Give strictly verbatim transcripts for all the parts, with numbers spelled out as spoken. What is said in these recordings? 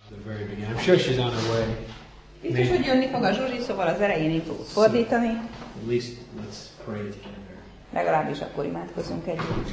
The very beginning. I'm sure she's on her way. Biztos, hogy jönni fog a Zsuzsi, szóval az elején így fogok fordítani. At least let's pray together. Legalábbis akkor imádkozunk együtt.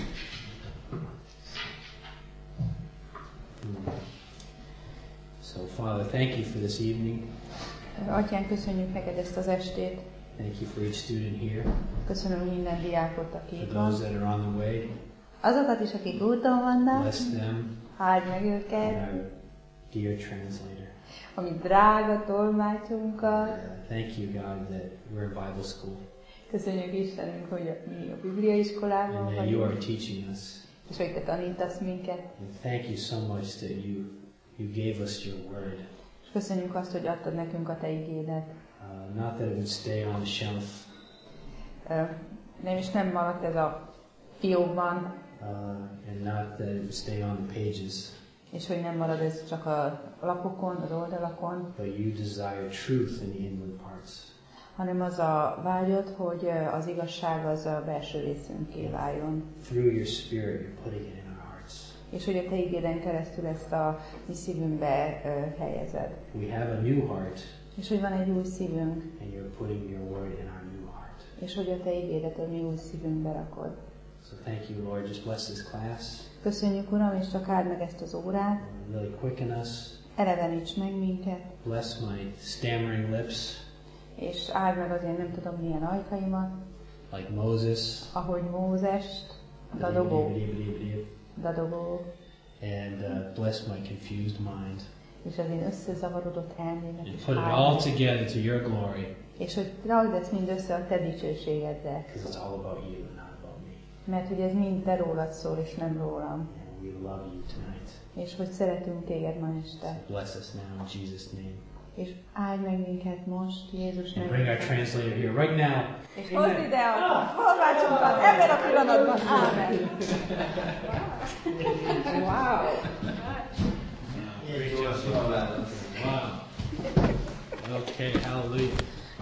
So, Father, thank you for this evening. Atyán, köszönjük neked ezt az estét. Thank you for each student here. Köszönöm minden diákot, aki For itt van. those that are on the way. Azokat is, akik úton vannak. Bless them. Áld meg And őket. our dear translator. A mi drága tolmácsunkat. Uh, thank you, God, that we're in Bible school. Köszönjük Istenünk, hogy mi a Biblia iskolában And that you are vagyunk. teaching us. És hogy te tanítasz minket. And thank you so much that you you gave us your word. És köszönjük azt, hogy adtad nekünk a te igédet. Uh, not that it would stay on the shelf. Uh, nem is nem maradt ez a fiókban. Uh, and not that it would stay on the pages. És hogy nem marad ez csak a lapokon, az oldalakon, But you desire truth in the inward parts. hanem az a vágyod, hogy az igazság az a belső részünké váljon. Through your Spirit, you're putting it in our hearts. És hogy a te igéden keresztül ezt a mi szívünkbe uh, helyezed. We have a new heart, És hogy van egy új szívünk, and you're putting your word in our new heart. és hogy a te igédet a mi új szívünkbe rakod. So thank you, Lord. Just bless this class. Köszönjük, Uram, és csak áld meg ezt az órát. Uh, really quicken us. Eleveníts meg minket, Bless my stammering lips, és áld meg az én nem tudom milyen ajkaimat, like Moses. ahogy Mózest, dadogó, And dadogó, uh, bless my confused mind. és az én összezavarodott elmémet And is put it áld all meg. together to your glory. És hogy ragd ezt mind össze a te dicsőségeddel. Because it's all about you and not about me. Mert hogy ez mind te rólad szól, és nem rólam. And we love you tonight. És hogy szeretünk téged ma este. Bless us now in Jesus' name. És áld meg minket most, Jézus And bring our nevében. translator here right now. És hozd ide a tolmácsunkat ebben a pillanatban. Ámen. Wow. Great job. Wow. Okay, hallelujah.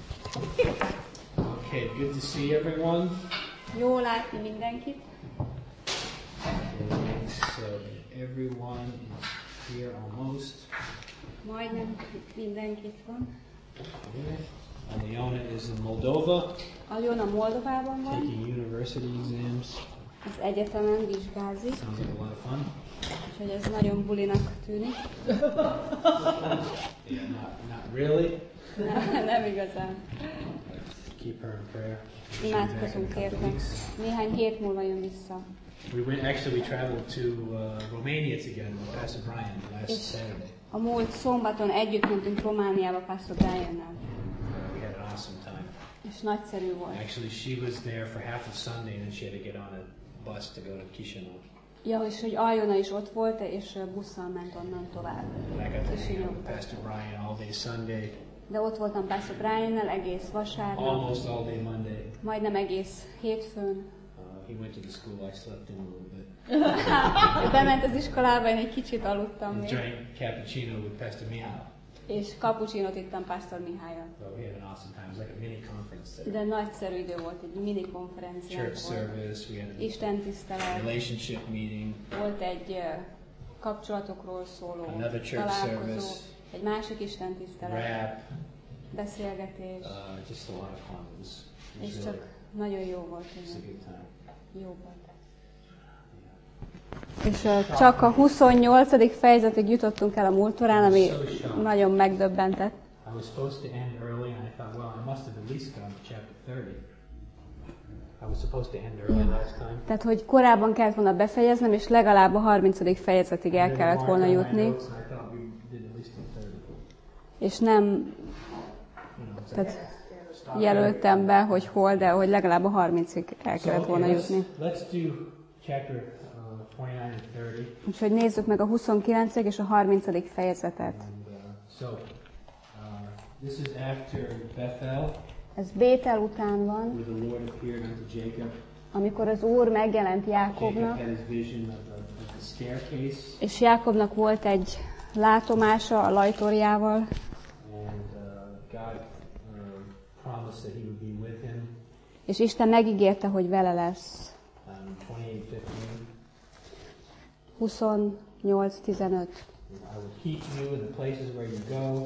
Okay, good to see everyone. Jó látni mindenkit. Okay, so everyone is here almost. Majdnem mindenkit van. Okay. Leona is in Moldova, Aljona Moldovában van, taking university exams. az egyetemen vizsgázik, Sounds like a lot of fun. úgyhogy ez nagyon bulinak tűnik. Yeah, not, not really. Nem, nem igazán. Let's keep her in prayer. She'll be back in a Imádkozunk couple érte. weeks. Néhány hét múlva jön vissza. We went. Actually, we traveled to uh, Romania together with Pastor Brian last Yes. Saturday. A múlt szombaton együtt mentünk Romániába Pastor Briannel, Uh, we had an awesome time. és nagyszerű volt. Actually, she was there for half of Sunday, and then she had to get on a bus to go to Chisinau. Ja, és hogy Aljona is ott volt, és busszal ment onnan tovább. And I got to hang out with Pastor Brian all day Sunday, De ott voltam Pastor Briannel egész vasárnap, almost all day Monday. majdnem egész hétfőn. Uh, he went to the school. I slept in a little bit. Ő bement az iskolába, én egy kicsit aludtam And még. drank cappuccino with Pastor Mihail. És kapucsinot ittam Pastor Mihállyal. So we had an awesome time. It was like a mini conference there. De nagyszerű idő volt, egy mini konferencia Church volt. service. We had a Isten tisztelet, relationship meeting. volt egy uh, kapcsolatokról szóló Another church találkozó, service. egy másik Isten tisztelet, Rap. beszélgetés, Uh, just a lot of fun. It was, it és was csak really, nagyon jó volt, it was a nagyon good time. jó volt. És uh, csak a huszonnyolcadik fejezetig jutottunk el a múltorán, ami nagyon megdöbbentett. I was supposed to end early, and I thought, well, I must have at least gone to chapter thirty. I was supposed to end early Yeah. last time. Tehát, hogy korábban kellett volna befejeznem, és legalább a harmincadik fejezetig el I kellett didn't volna mark on my jutni, notes, and I thought we did at least till thirty. és nem You know, it's like, tehát jelöltem be, hogy hol, de hogy legalább a harmincig el so, kellett volna okay, let's, jutni. let's do chapter uh, twenty-nine and thirty. Úgyhogy nézzük meg a huszonkilencedik és a harmincadik fejezetet. And, uh, so, uh, this is after Bethel, Ez Bétel után van, where the Lord appeared unto Jacob. amikor az Úr megjelent Jacob Jákobnak, had his vision of the, of the staircase, és Jákobnak volt egy látomása a lajtorjával, and uh, God uh, promised that he would be with him. és Isten megígérte, hogy vele lesz. Um, twenty-eight fifteen. huszonnyolc tizenöt. I will keep you in the places where you go.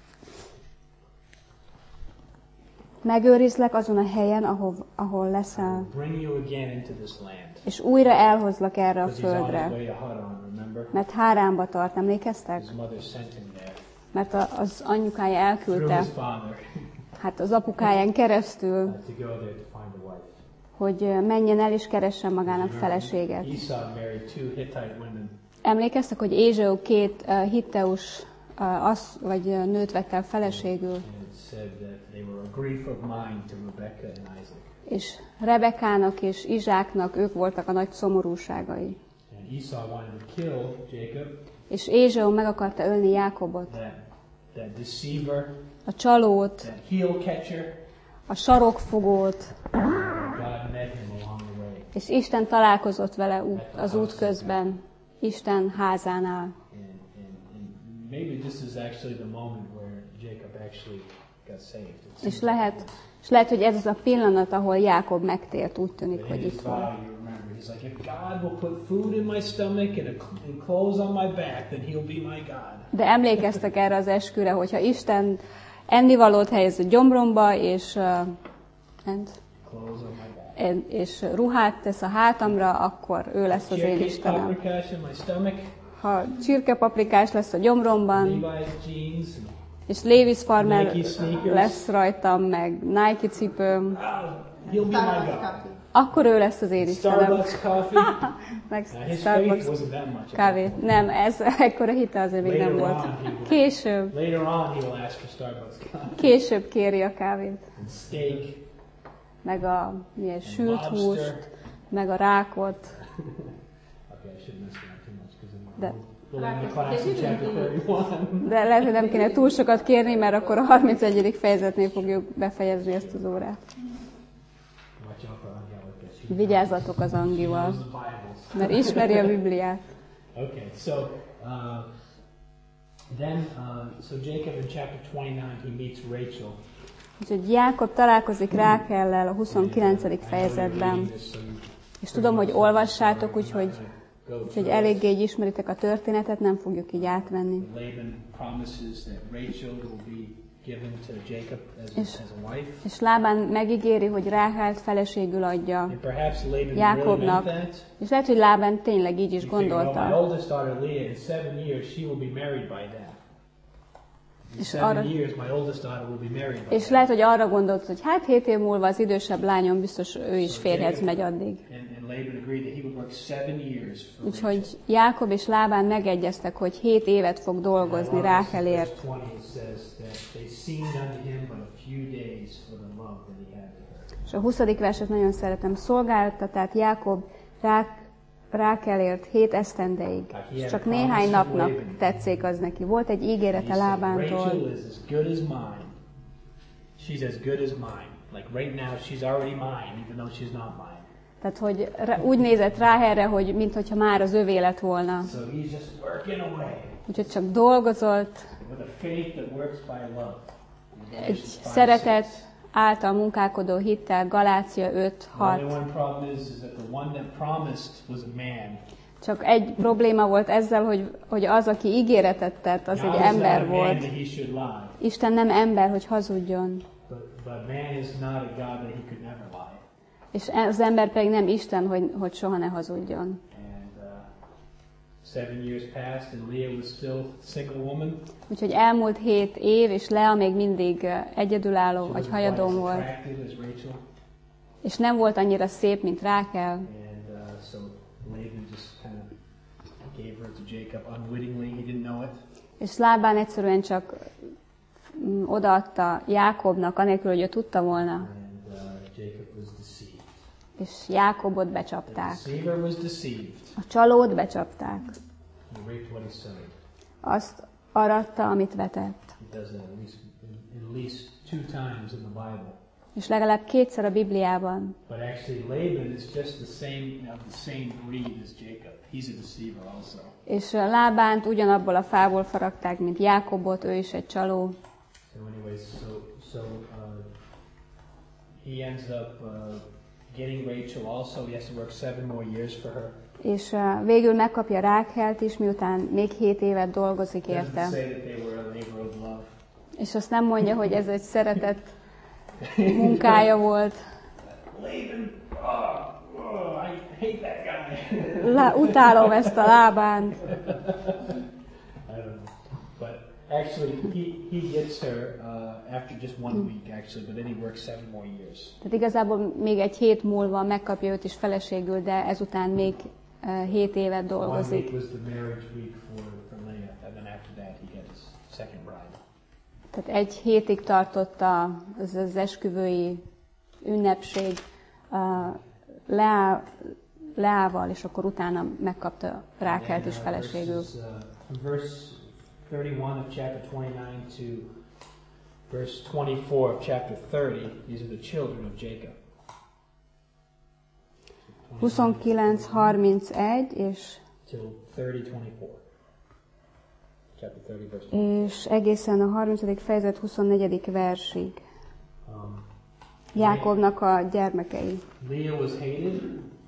Megőrizlek azon a helyen, ahol, ahol leszel, Bring you again into this land. és újra elhozlak erre a Because he's on his földre. way to Haran, remember? Mert Háránba tart, emlékeztek? His mother sent him there. Mert a, az anyukája Through elküldte, his father. hát az apukáján keresztül, uh, to go there to find a wife. hogy menjen el és keressen magának You remember feleséget. Esau married two Hittite women. Emlékeztek, hogy Ézsau két uh, hitteus uh, az, vagy uh, nőt vett el feleségül, And it said that they were a grief of mine to Rebekah and Isaac. és Rebekának és Izsáknak ők voltak a nagy szomorúságai. And Esau wanted to kill Jacob, És Ézsau meg akarta ölni Jákobot, that, that deceiver, a csalót, that heel catcher. a sarokfogót, God met him along the way. és Isten találkozott vele út, az út közben, Isten házánál. And, and, and maybe this is actually the moment where Jacob actually got saved. It És seems lehet, like it is. és lehet, hogy ez az a pillanat, ahol Jákob megtért, úgy tűnik, But hogy in his itt vow, volt. you remember, he's like, if God will put food in my stomach and, a, and clothes on my back, then he'll be my God. De emlékeztek erre az esküre, hogyha Isten ennivalót helyez a gyomromba, és, uh, and, Clothes on my back. és ruhát tesz a hátamra, akkor ő lesz az én Cherry Istenem. paprikash in my stomach, Ha csirkepaprikás lesz a gyomromban, Levi's jeans, és Levi's farmer Nike sneakers. lesz rajtam, meg Nike cipőm, oh, he'll be my God. akkor ő lesz az én Istenem. Starbucks coffee. Meg Now, his Starbucks faith wasn't that much. kávé. Nem, ez ekkora hite azért még nem Later volt. on, he will- Később, Later on, he will ask for Starbucks coffee később kéri a kávét, and steak meg a milyen and sült lobster. húst, meg a rákot. Okay, I shouldn't mess around too much because De, then we'll end the class in chapter thirty-one. de lehet, hogy nem kéne túl sokat kérni, mert akkor a harmincegyedik fejezetnél fogjuk befejezni ezt az órát. Watch out for Angelica. She Vigyázzatok az Angival, knows the Bibles. mert ismeri a Bibliát. Okay, so uh, then, uh, so Jacob in chapter twenty-nine, he meets Rachel. Úgyhogy Jákob találkozik Rákellel a huszonkilencedik I know you're fejezetben. reading this, so you És tudom, hogy olvassátok, we're not úgyhogy, gonna go úgyhogy through eléggé it. így ismeritek a történetet, nem fogjuk így átvenni. Laban promises that Rachel will be given to Jacob as, És- as a wife. És Lábán megígéri, hogy Ráhelt feleségül adja And perhaps Laban really Jákobnak. meant that. És lehet, hogy Lábán tényleg így is You figure, well, my gondolta. oldest daughter Leah, in seven years, she will be married by then. In És seven arra- years, my oldest daughter will be married by És then. lehet, hogy arra gondolt, hogy hát hét év múlva az idősebb lányom biztos ő is férjhez megy addig. And, and Laban agreed that he would work seven years for Úgyhogy Rachel. Jákob és Lábán megegyeztek, hogy hét évet fog dolgozni And Ráhelért. verse twenty it says that they seemed unto him but a few days for the love that he had to her. És a huszadik verset nagyon szeretem. Szolgálta tehát Jákob Rák, Rákelért hét esztendeig. És csak néhány napnak tetszék az neki. Volt egy And he ígérete said, Lábántól. Rachel is as good as mine. She's as good as mine. Like right now, she's already mine, even though she's not mine. Tehát, hogy rá- úgy nézett Ráhelre, hogy minthogyha már az övé lett volna. So he's just working away Úgyhogy csak dolgozott, with a faith that works by love. egy Galatians five, szeretet six. által munkálkodó hittel, Galácia öt The only hat. one problem is, is that the one that promised was a man. Csak egy probléma volt ezzel, hogy, hogy az, aki ígéretet tett, az God egy is not a ember man volt. that he should lie. Isten nem ember, hogy hazudjon. But, but man is not a God that he could never lie. És az ember pedig nem Isten, hogy, hogy soha ne hazudjon. And uh, seven years passed, and Leah was still a single woman. Úgyhogy elmúlt hét év, és Lea még mindig eh, egyedülálló, She vagy wasn't quite as hajadon volt. attractive as Rachel. És nem volt annyira szép, mint Rákel. And uh, so Laban just kind of gave her to Jacob unwittingly. He didn't know it. És Lábán egyszerűen csak mm, odaadta Jákobnak, anélkül, hogy ő tudta volna. And uh, Jacob was deceived. És Jákobot The becsapták. deceiver was deceived. A csalót becsapták. He reaped what he sowed. Azt aratta, amit vetett. He does that at least, at least two times in the Bible. És legalább kétszer a Bibliában. But actually, Laban is just the same of the same breed as Jacob. He's a deceiver also. És uh, Lábánt ugyanabból a fából faragták, mint Jákobot, ő is egy csaló. So, anyways, so so uh, he ends up uh, getting Rachel. Also, he has to work seven more years for her. És uh, végül megkapja Rákelt is, miután még hét évet dolgozik érte. És azt nem mondja, hogy ez egy szeretett munkája volt. Lá, utálom ezt a Lábánt. Actually, he, he gets her uh, after just one week, actually, but then he works seven more years. Tehát igazából még egy hét múlva megkapja őt is feleségül, de ezután még uh, hét évet dolgozik. One week was the marriage week for, for Leah, and then after that he gets his second bride. Tehát egy hétig tartott az, az esküvői ünnepség uh, Leá, Leával, és akkor utána megkapta Rákelt is feleségül. Verses, uh, verse thirty-one of chapter twenty-nine to verse twenty-four of chapter thirty, these are the children of Jacob. huszonkilenc harmincegy és till thirty twenty-four. Chapter thirty verse és egészen a harmincadik fejezet huszonnegyedik versig. Um, Jákobnak a gyermekei. Leah was hated,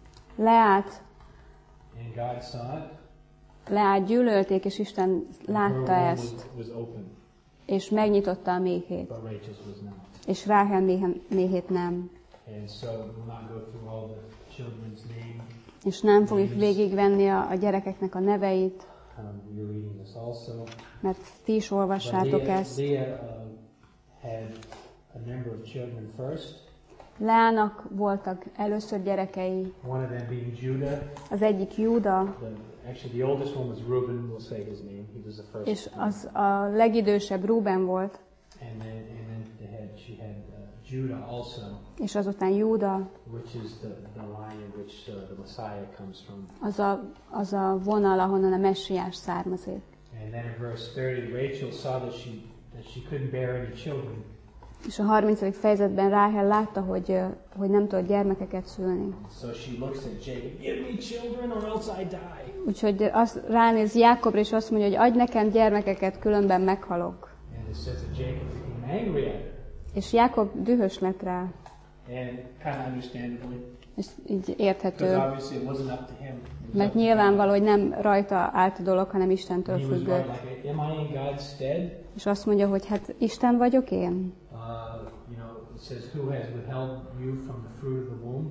Leát, and God saw it. Leát gyűlölték, és Isten látta Her womb ezt, was, was open, és megnyitotta a méhét. but Rachel's was not. És Ráhel méhét nem. And so we'll not go through all the children's names. És nem fogjuk végigvenni a, a gyerekeknek a neveit, Um, you're reading this also. mert ti is olvassátok But Leah, ezt. Leah uh, had a number of children first. Leának voltak először gyerekei, One of them being Judah. az egyik Júda, The, actually, the oldest one was Reuben. We'll say his name. He was the first. és az a legidősebb Rúben volt, And then, and then they had, she had uh, Judah also, és azután Júda, which is the, the line in which uh, the Messiah comes from. az a, az a vonal, ahonnan a messiás származik. And then in verse thirty, Rachel saw that she that she couldn't bear any children. És a harmincadik fejezetben Ráhel látta, hogy, hogy nem tudott gyermekeket szülni. So she looks at Jacob, give me children or else I die. Úgyhogy az, ránéz Jákobra, és azt mondja, hogy adj nekem gyermekeket, különben meghalok. And it says that Jacob became angry at her. És Jákob dühös lett rá, And kind of understandably, és így because érthető, obviously it wasn't up to him. It was mert up to nyilvánvaló, hogy nem rajta állt a dolog, hanem God. Istentől He was függött. right, like, am I in God's stead? És azt mondja, hogy hát Isten vagyok én, Uh, you know, it says, who has withheld you from the fruit of the womb?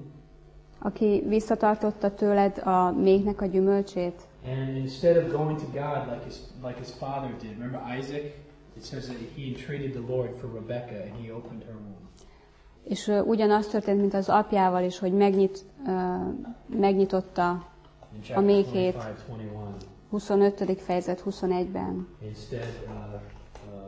aki visszatartotta tőled a méhnek a gyümölcsét. And instead of going to God like his like his father did, remember Isaac? It says that he entreated the Lord for Rebekah, and he opened her womb. És uh, ugyanaz történt, mint az apjával is, hogy megnyit, uh, megnyitotta In a chapter méhét. twenty-five, twenty-one. huszonötödik fejezet huszonegyben. Instead, uh, uh,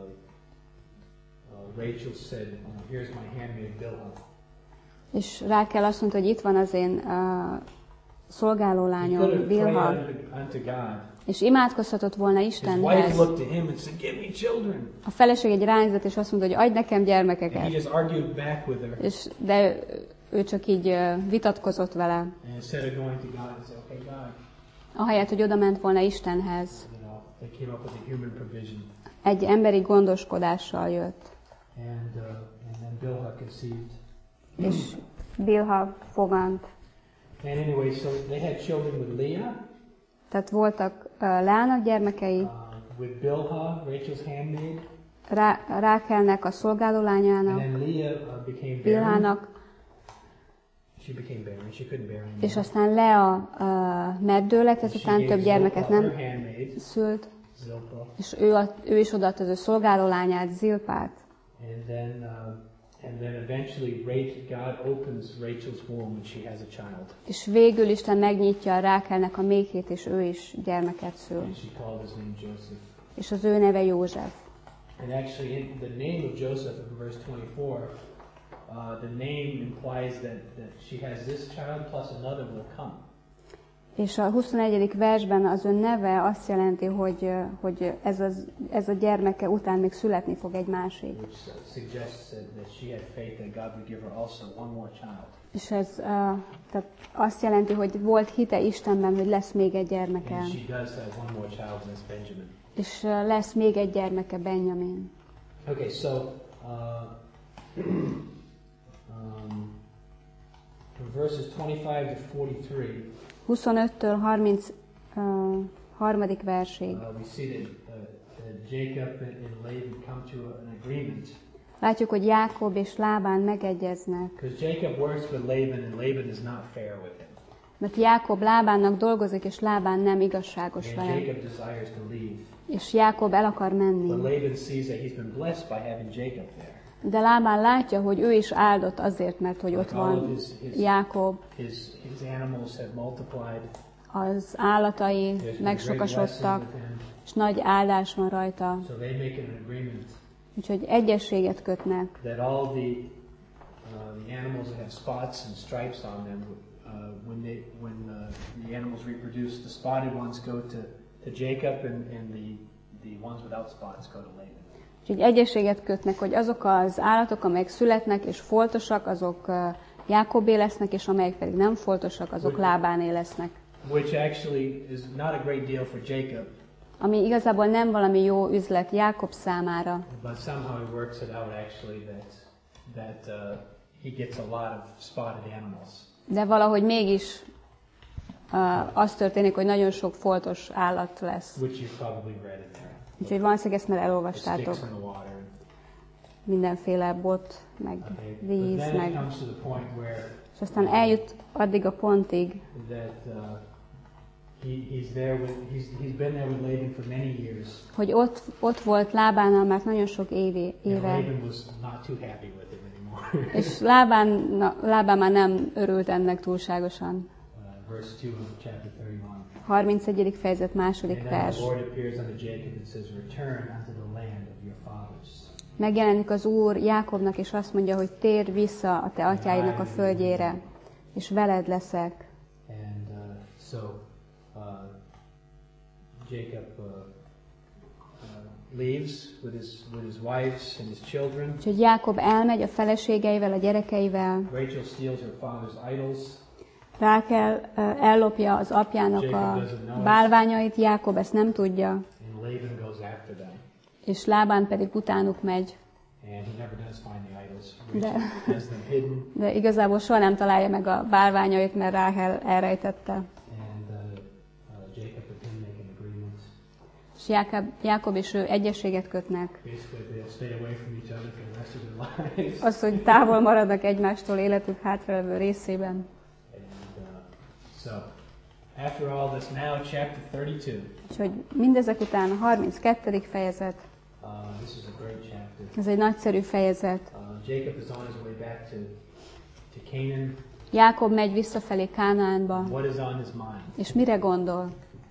uh, Rachel said, you know, here's my handmaid Bilhah. És Rákel azt mondta, hogy itt van az én uh, He szolgálólányom, could have prayed Bilha, unto, unto God. és imádkozhatott volna His wife Istenhez. looked to him and said, give me children. A feleség egy rányzat, és azt mondta, hogy adj nekem And he gyermekeket. just argued back with her. És, de ő csak így uh, vitatkozott vele. And instead of going to God and say, okay, God, Ahelyett, hogy oda ment volna Istenhez, you know, they came up with a human provision. egy emberi gondoskodással jött. And, uh, and then Bilhah conceived. És Bilha fogant. And anyway, so they had children with Leah, Tehát voltak uh, Leának gyermekei, uh, with Bilhah, Rachel's handmaid, Rá, Rákelnek a and szolgálólányának, then Leah uh, became barren. Bilhának, She became barren. She couldn't bear anymore. és aztán Lea uh, meddő lett, And she ezután gave több gyermeket Zilpah, nem her handmaid, szült, Zilpah, és ő, a, ő is odaadta az ő szolgálólányát, Zilpát. and then uh, and then eventually Rachel, God opens Rachel's womb when she has a child, És végül Isten megnyitja a Rákelnek a méhét, és ő is gyermeket szül. and she called his name Joseph. És az ő neve József. And actually, in the name of Joseph in verse twenty-four, uh, the name implies that, that she has this child plus another will come. És a huszonegyedik versben az ő neve azt jelenti, hogy, hogy ez, az, ez a gyermeke után még születni fog egy másik. Which suggests that, that she had faith that God would give her also one more child. És ez uh, tehát azt jelenti, hogy volt hite Istenben, hogy lesz még egy gyermeke. And she does have one more child, and that's Benjamin. És uh, lesz még egy gyermeke, Benjamin. Okay, so uh, um, from verses twenty-five to forty-three, huszonöttől harmincharmadik versig. Uh, we see that, uh, that Jacob and, and Laban come to an agreement. Látjuk, hogy Jákob és Lábán megegyeznek. Because Jacob works with Laban and Laban is not fair with him. Mert Jákob Lábánnak dolgozik, és Lábán nem igazságos And vele. Jacob desires to leave. És Jákob el akar But menni. Laban sees that he's been blessed by having Jacob there. De Lábán látja, hogy ő is áldott azért, mert hogy ott Like all of van his, his, Jákob, his, his animals have multiplied. az állatai There's been great megsokasodtak, blessing with him. és nagy áldás van rajta. So they make an agreement Úgyhogy egyességet kötnek, that all the, uh, the animals that have spots and stripes on them, uh, when they when uh, the animals reproduce, the spotted ones go to, to Jacob, and, and the, the ones without spots go to Laban. Úgyhogy egyességet kötnek, hogy azok az állatok, amelyek születnek és foltosak, azok uh, Jákobé lesznek, és amelyek pedig nem foltosak, azok Lábáné lesznek. Which actually is not a great deal for Jacob, Ami igazából nem valami jó üzlet Jákob számára, but somehow he works it out actually that that uh, he gets a lot of spotted animals. de valahogy mégis uh, az történik, hogy nagyon sok foltos állat lesz. Which you've probably read in there. Úgyhogy valószínűleg ezt már The elolvastátok. sticks in the water. Mindenféle bot, meg Okay. But víz, then it meg... comes to the point where És aztán eljut addig a pontig, that uh, he, he's there with he's he's been there with Laban for many years, hogy ott, ott volt Lábánnal már nagyon sok évi, and éve, Laban was not too happy with him anymore. és Lábán, na, Lábán már nem örült ennek túlságosan. uh, verse two of chapter thirty-one. harmincegyedik fejezet And második then vers. the Lord appears unto Jacob and says, "Return unto the land of your fathers." Megjelenik az Úr Jákobnak, és azt mondja, hogy térj vissza a te atyáidnak a földjére, és veled leszek. And uh, so uh, Jacob uh, uh, leaves with his with his wives and his children. Úgyhogy Jákob elmegy a feleségeivel, a gyerekeivel, Rachel steals her father's idols. Rákel uh, ellopja az apjának a bálványait, Jákob ezt nem tudja, And Laban goes after them, és Lábán pedig utánuk megy. and he never does find the idols. De- Rachel has them hidden, De igazából soha nem találja meg a bálványait, mert Ráhel elrejtette. and uh, uh, Jacob and him make an agreement. És Jákob, Jákob és ő egyességet kötnek. Basically, they'll stay away from each other for the rest of their lives. Az, hogy távol maradnak egymástól életük hátralévő részében. And uh, so, after all this, now chapter thirty-two. És hogy mindezek után a harminckettedik fejezet, Uh, this is a great chapter. ez egy nagyszerű fejezet. Uh, Jacob is on his way back to, to Canaan. Jákob megy visszafelé Kánaánba, What is on his mind? és mire gondol?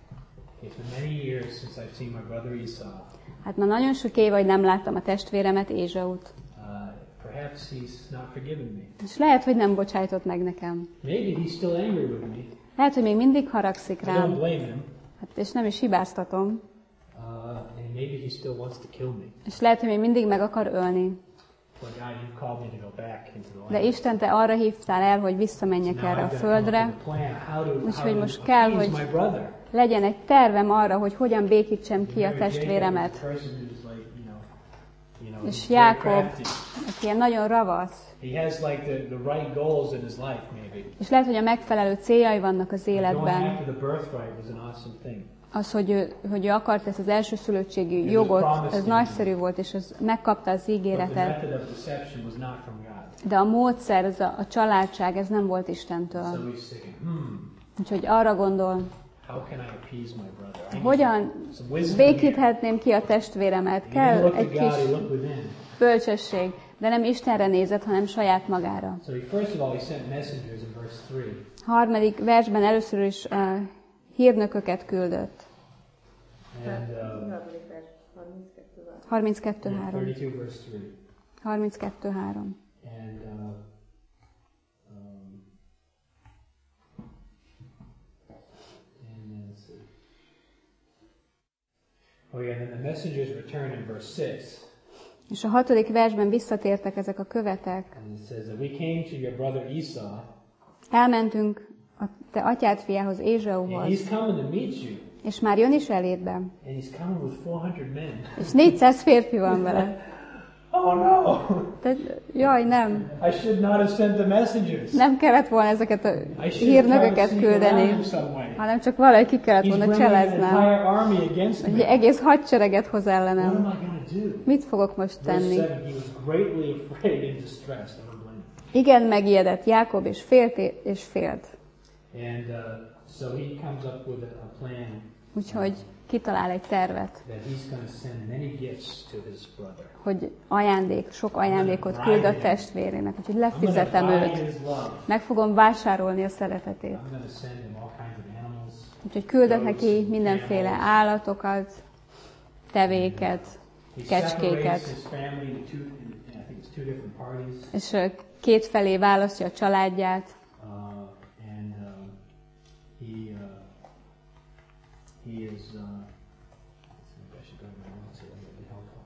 It's been many years since I've seen my brother Esau. Hát már nagyon sok év, hogy nem láttam a testvéremet, Ézsaut. Uh, perhaps he's not forgiven me. És lehet, hogy nem bocsájtott meg nekem. Maybe he's still angry with me. Lehet, hogy még mindig haragszik I don't rám, blame him. hát, és nem is hibáztatom. Uh, and maybe he still wants to kill me. És lehet, hogy még mindig meg akar ölni. But God, you've called me to go back into the land. De Isten, te arra hívtál el, hogy visszamenjek Now erre a I've got to come up földre. with a plan how to, Úgyhogy how most to kell, appease hogy my brother. legyen egy tervem arra, hogy hogyan békítsem ki a Remember, Jacob is testvéremet. a person who's like, you know, you know, És he's very Jákob, crafty. aki ilyen nagyon ravasz, He has like the, the right goals in his life, maybe. és lehet, hogy a megfelelő céljai vannak az Going életben. after the birthright was an awesome thing. Az, hogy ő, hogy ő akart ezt az elsőszülöttségi jogot, ez nagyszerű volt, és ez megkapta az But the ígéretet. method of deception was not from God. De a módszer, ez a, a családság, ez nem volt Istentől. So he's thinking, hmm, Úgyhogy arra gondol, how can I appease my brother? I need hogyan some wisdom here. békíthetném ki a testvéremet. He didn't Kell look egy at God, kis he looked within. bölcsesség, de nem Istenre nézett, hanem saját magára. So he, first of all, he sent messengers in verse three. Harmadik versben először is uh, hírnököket küldött. And uh, harminckettő yeah, három. thirty-two verse three. harminckettő három. And uh, um, and then let's see. Oh yeah, and then the messengers return in verse six. És a hatodik versben visszatértek ezek a követek. And it says that we came to your brother Esau, Elmentünk a te atyád fiához, and Ézsauhoz, he's coming to meet you, és már jön is eléd be. and he's coming with four hundred men. És négyszáz férfi van vele. Oh Oh no! De, jaj, nem. I should not have sent the messengers. Nem kellett volna ezeket a I should have tried to hírnököket sneak around küldeni, him some way. hanem csak valahogy ki kellett He's volna bringing an cseleznem. entire army against Egy me. egész hadsereget hoz What am ellenem. I going to do? Mit fogok most Verse tenni? seven, he was greatly afraid and distressed. I don't blame him. Igen, megijedett Jákob, és félt, és félt. And uh, so he comes up with a, a plan Úgyhogy kitalál egy tervet, that he's going to send many gifts to his brother. hogy ajándék, sok ajándékot küld a testvérének, úgyhogy I'm going to lefizetem buy őt. his love. Meg fogom vásárolni a szeretetét. I'm going to send him all kinds of animals. Úgyhogy küldök neki mindenféle állatokat, tevéket, He kecskéket, separates his family into two, I think it's two different parties. és ö, két felé választja a családját, Uh, and um, he uh, he is. Uh, maybe I should go to my notes here. That would be helpful.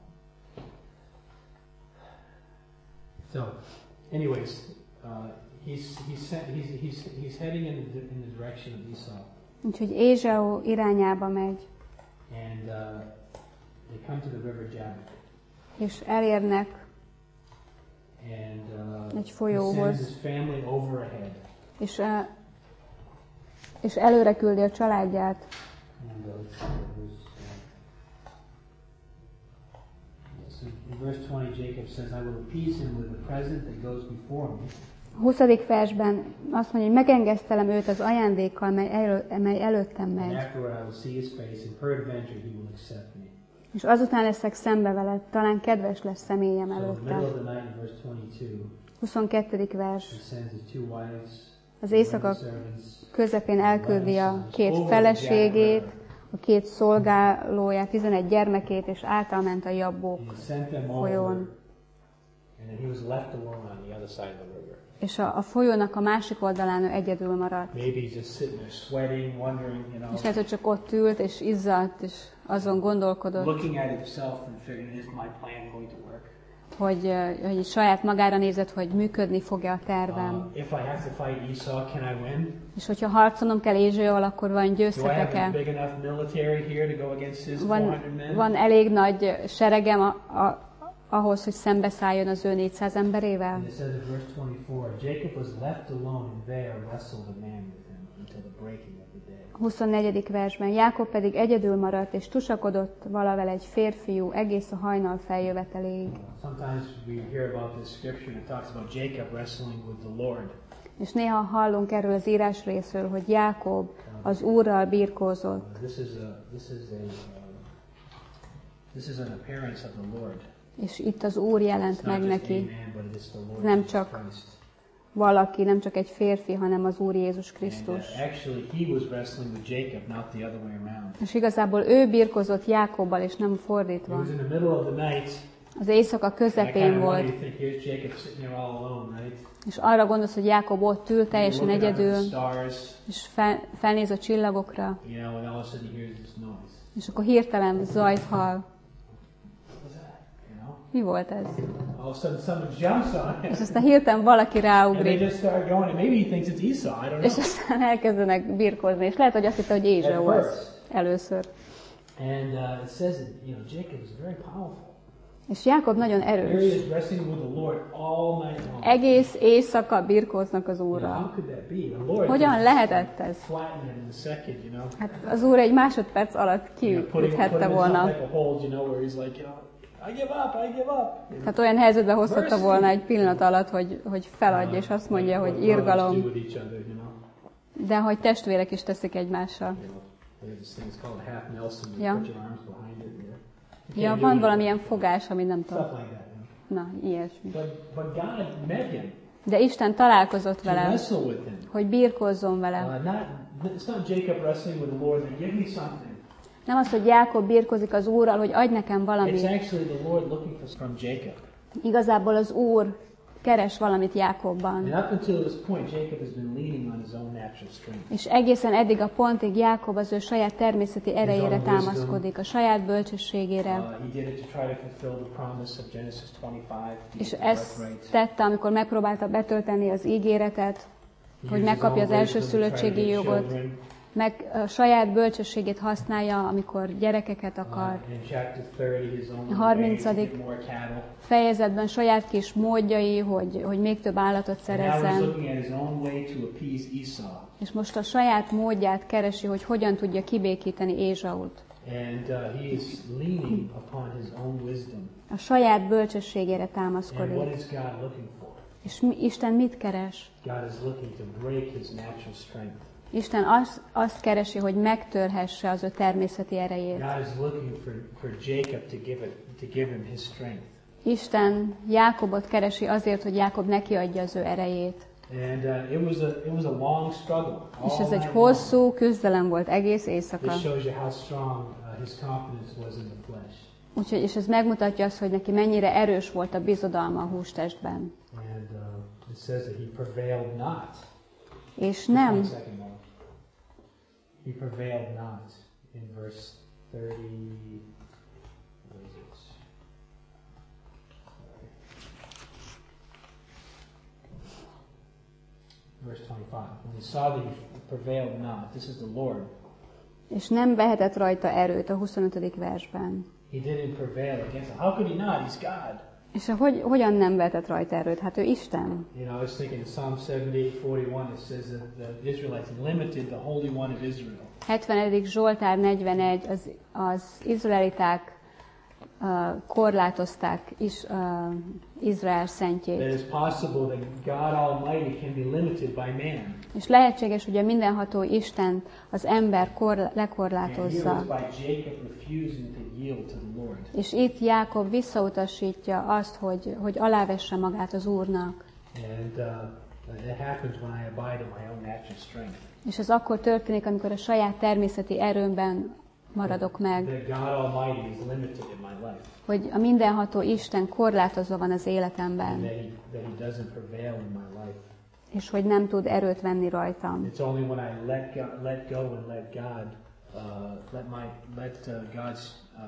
So, anyways, uh, he's he's set, he's he's he's heading in the, in the direction of Esau, úgyhogy Ézsau irányába megy, and uh, they come to the river Jabbok, és elérnek and uh, egy he folyóhoz, sends his family over ahead. és, ö, és előre küldi a családját. And uh, let's see, verse, uh, yes, in verse twenty, Jacob says, "I will appease him with a present that goes before me." A huszadik versben azt mondja, hogy megengesztelem őt az ajándékkal, mely, elő, mely előttem And megy. afterward I will see his face, and peradventure he will accept me. És azután leszek szembe veled, talán kedves lesz személyem So in the middle előtte. of the night, in verse twenty-two, huszonkettő vers. he sends his two wives, Az éjszaka servants, közepén elküldi a két feleségét, a két szolgálóját, tizenegy gyermekét, és általment a Jabbok and he sent them over, folyón. and then he was left alone on the other side of the river. És a, a folyónak a másik oldalán ő egyedül maradt. Maybe he's just sitting there sweating, wondering, you know, És lehet, hogy csak ott ült, és izzadt, és azon gondolkodott, looking at himself and figuring, is my plan going to work? hogy, ö, hogy saját magára nézett, hogy működni fog-e a tervem. Uh, if I have to fight Esau, can I win? És hogyha harcolnom kell Ézsaival, akkor van Do I have a győzhetek-e? big enough military here to go against his four Van, hundred men? van elég nagy seregem a, a, ahhoz, hogy szembeszálljon az ő négyszáz emberével? And it says in verse twenty-four, Jacob was left alone and there wrestled a man with him until the breaking of the day. A huszonnegyedik versben Jákob pedig egyedül maradt, és tusakodott valavel egy férfiú egész a hajnal feljöveteléig. Sometimes we hear about this scripture and it talks about Jacob wrestling with the Lord. És néha hallunk erről az írás részről, hogy Jákob az Úrral birkózott. Uh, this is a this is a um, this is an appearance of the Lord. És itt az Úr jelent It's not meg just a neki. man, but it is the Lord Nem Jesus csak Christ. valaki, nem csak egy férfi, hanem az Úr Jézus And Krisztus. uh, actually, he was wrestling with Jacob, not the other way around. És igazából ő birkózott Jákobbal, és nem He fordítva. was in the middle of the night. Az éjszaka I kind közepén of volt, you think here's Jacob sitting there all alone, right? és arra gondolsz, hogy Jákob ott ül, teljesen Looking up at the egyedül, stars, és fel, felnéz a csillagokra, you know, and all of a sudden he hears this noise. és akkor hirtelen zajt hall. What's that? You know? Mi volt ez? All of a sudden someone jumps on him. És aztán hirtelen valaki And they ráugrik, just start going, and maybe he thinks it's Esau, I don't és know. aztán elkezdenek birkózni, és lehet, hogy azt hitte, hogy Ézsau At az first. először. And uh, it says that, you know, Jacob is very powerful. És Jákob nagyon Here he erős. is wrestling with the Lord all night long. Egész éjszaka birkóznak az You know, how Úrral. could that be? The Lord Hogyan could lehetett ez? flatten him in a second, you know. Hát az Úr egy másodperc alatt You know, putting, putting kiüthette him in volna. some type of hold, you know, where he's like, you know, I give up, I give up. You know. Tehát olyan helyzetbe hozhatta volna egy pillanat alatt, hogy, hogy feladja, és azt mondja, Like hogy what brothers irgalom, do with each other, you know. de hogy testvérek is teszik egymással. You know, there's this thing, it's called a half Nelson. You Yeah. put your arms behind it. You know. You Ja, can't do van anything. valamilyen fogás, ami nem tudom. Stuff like that. You know. Na, ilyesmi. But, but God met him De Isten találkozott to vele, wrestle with him. hogy birkózzon vele. Uh, not, it's not Jacob wrestling with the Lord that give me something. Nem az, hogy Jákob birkózik az Úrral, hogy adj nekem It's valamit. actually the Lord looking for from Jacob. Igazából az Úr keres valamit Jákobban. And up until this point, Jacob has been leaning on his own natural strength. És egészen eddig a pontig Jákob az ő saját természeti erejére own wisdom. támaszkodik, a saját bölcsességére. Uh, he did it to try to fulfill the promise of Genesis twenty-five. to És get the ezt birthright. tette, amikor megpróbálta betölteni az ígéretet, He hogy used his megkapja own az wisdom to try to elsőszülöttségi get jogot, children. meg a saját bölcsességét használja, amikor gyerekeket akar. Uh, in chapter thirty, his own way to harmincadik get more cattle. fejezetben saját kis módjai, hogy, hogy még több állatot And now he's szerezzen. looking at his own way to appease Esau. És most a saját módját keresi, hogy hogyan tudja kibékíteni Ézsaut. And uh, he is leaning upon his own wisdom. A saját bölcsességére And támaszkodik. what is God looking for? És mi, Isten mit keres? God is looking to break his natural strength. Isten azt, azt keresi, hogy megtörhesse az ő természeti erejét. God is looking for, for Jacob to give, it, to give him his strength. Isten Jákobot keresi azért, hogy Jákob neki adja az ő erejét. And uh, it was a it was a long struggle. És all ez egy night hosszú küzdelem volt egész long. éjszaka. This shows you how strong uh, his confidence was in the flesh. Úgyhogy, és ez megmutatja azt, hogy neki mennyire erős volt a bizodalma a hústestben. And uh, it says that he prevailed not. És Just one nem, second more. He prevailed not in verse thirty. What is it? Verse twenty-five. When he saw that he prevailed not, this is the Lord. és nem vehetett rajta erőt a huszonötödik versben. He didn't prevail against him. How could he not? He's God. És hogy, hogyan nem vehetett rajta erőt? Hát ő Isten. You know, I was thinking in Psalm seventy-eight forty-one, it says that the Israelites limited the Holy One of Israel. hetvenedik Zsoltár negyvenegy, az, az izraeliták uh, korlátozták is, uh, Izrael That szentjét. it's possible that God Almighty can be limited by man. És lehetséges, hogy a mindenható Isten az ember kor, And here lekorlátozza. it's by Jacob refusing to yield to the Lord. És itt Jákob visszautasítja azt, hogy, hogy alávesse magát az Úrnak. And uh, it happens when I abide in my own natural strength. És ez akkor történik, amikor a saját természeti erőmben maradok meg. That God Almighty is limited in my life. Hogy a mindenható Isten korlátozva van az And életemben. that he, that he doesn't prevail in my life. És hogy nem tud erőt venni rajtam. It's only when I let go, let go and let God, uh, let my let uh, God's uh,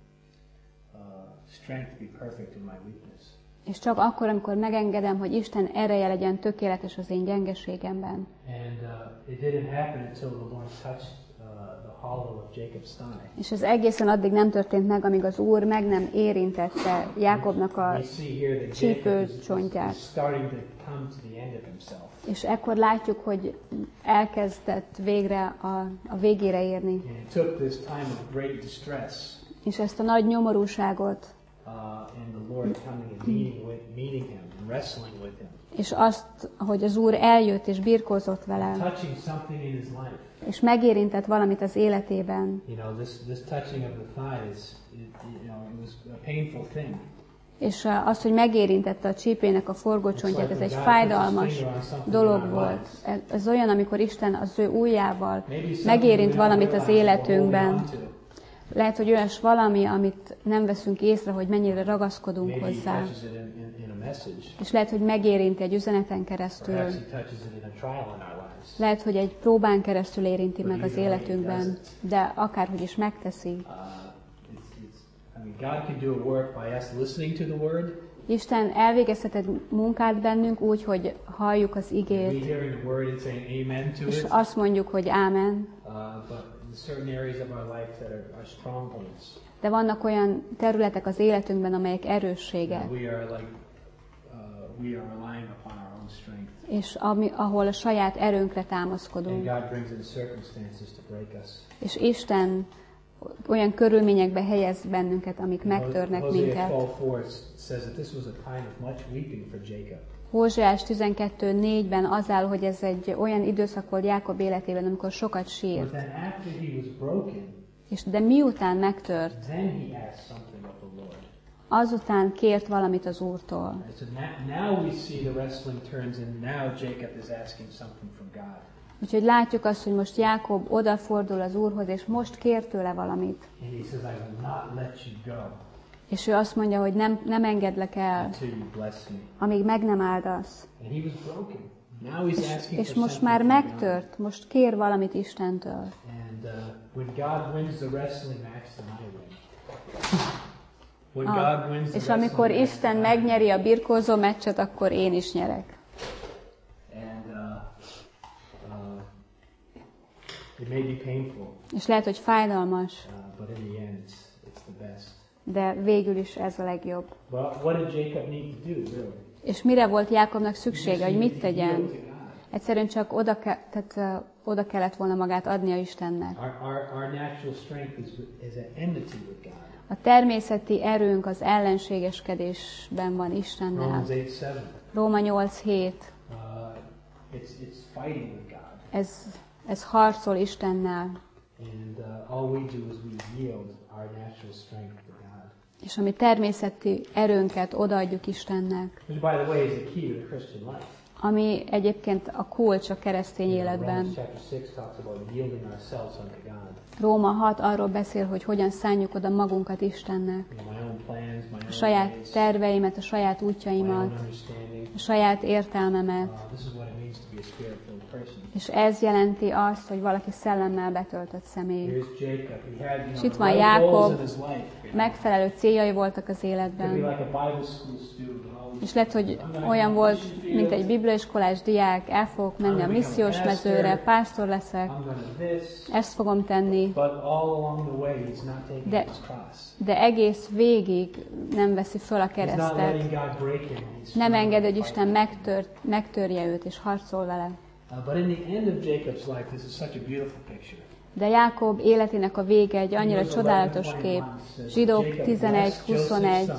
uh, strength be perfect in my weakness. És csak akkor, amikor megengedem, hogy Isten ereje legyen tökéletes az én gyengeségemben. And uh, it didn't happen until the Lord touched uh, the hollow of Jacob's thigh. És ez egészen addig nem történt meg, amíg az Úr meg nem érintette Jákobnak a We see here that csípő Jacob is, is, csontját. is starting to come to the end of himself. És ekkor látjuk, hogy elkezdett végre a, a végére érni. And it took this time of great distress És ezt a nagy nyomorúságot, uh, and the Lord coming and meeting, with, meeting him and wrestling with him. és azt, hogy az Úr eljött és birkózott vele, Touching something in his life. és megérintett valamit az életében. You know, this, this touching of the thigh is, it, you know, it was a painful thing. És az, hogy megérintette a csípének a forgócsontját, ez egy fájdalmas dolog volt. Ez, ez olyan, amikor Isten az ő ujjával megérint valamit az életünkben. Lehet, hogy olyas valami, amit nem veszünk észre, hogy mennyire ragaszkodunk Maybe he hozzá. touches it in, in, in a message. És lehet, hogy megérinti egy üzeneten keresztül. Perhaps he touches it in a trial in our lives. Lehet, hogy egy próbán keresztül érinti meg az életünkben, de akárhogy is megteszi. Uh, it's, it's, I mean, God can do a work by us listening to the word. Isten elvégezhet egy munkát bennünk úgy, hogy halljuk az We igét, hearing the word and saying amen to és it. azt mondjuk, hogy ámen. Uh, but in certain areas of our life that are, are strongholds. De vannak olyan területek az életünkben, amelyek erősségek, We are like, uh, we are relying upon our own strength. és ami, ahol a saját erőnkre And támaszkodunk. God brings in circumstances to break us. És Isten olyan körülményekbe helyez bennünket, amik megtörnek Hosea minket. twelve four says that this was a time of much weeping for Jacob. Hózseás tizenkettő négyben az áll, hogy ez egy olyan időszak volt Jákob életében, amikor sokat But sírt. then after he was broken, És de miután megtört, then he asked something of the Lord. azután kért valamit az Úrtól. And so now, now we see the wrestling turns and now Jacob is asking something from God. Úgyhogy látjuk azt, hogy most Jákob odafordul az Úrhoz, és most kér tőle valamit. And he says, I will not let you go És ő azt mondja, hogy nem, nem engedlek el, until you bless me. amíg meg nem áldasz. And he was broken. Now he's asking És for most something már from God. megtört, most kér valamit Istentől. And uh, when God wins the wrestling match, then I win. When Ah, God wins the és wrestling amikor match, Isten then I megnyeri a birkózó meccset, akkor én is nyerek. win. And uh, uh, It may be painful, És lehet, hogy fájdalmas, uh, but in the end, it's, it's the best. de végül is ez a legjobb. Well, what did Jacob need to do, really? És mire volt Jákobnak szüksége, hogy mit He tegyen? yielded to God. Egyszerűen csak oda, ke- tehát, uh, oda kellett volna magát adnia Istennek. Our, our, our natural strength is, is an enmity with God. A természeti erőnk az ellenségeskedésben van Istennel. Romans eight seven. Róma nyolc hét. Uh, it's, it's fighting with God. Ez, ez harcol Istennel. And uh, all we do is we yield our natural strength to God. És a mi természeti erőnket odaadjuk Istennek. Which, by the way, is the key to the Christian life. Ami egyébként a kulcs a keresztény You know, életben. Romans chapter six talks about yielding ourselves unto God. Róma hat arról beszél, hogy hogyan szánjuk oda magunkat Istennek. You know, my own plans, my A own saját ways, terveimet, a saját my own útjaimat, understanding. a saját értelmemet. Uh, this is what it means to be a spirit-filled person. És ez jelenti azt, hogy valaki szellemmel betöltött személy. Here's Jacob. He had, you És know, itt van great goals Jákob, in his life. You know. megfelelő céljai voltak az Could be életben. like a Bible school student. you know, És lehet, hogy I'm gonna olyan go volt, mission mint egy field. bibliaiskolás diák, el fogok menni a missziós mezőre, pásztor leszek, I'm gonna this. ezt fogom tenni, But all along the way, he's not taking De- his cross. de egész végig nem veszi föl a He's not letting keresztet. God break him. He's Nem enged, hogy fighting. Isten megtört, megtörje őt és harcol vele. Uh, but in the end of Jacob's life, this is such a beautiful picture. De Jákob életének a vége egy annyira csodálatos kép. Zsidók tizenegy huszonegy.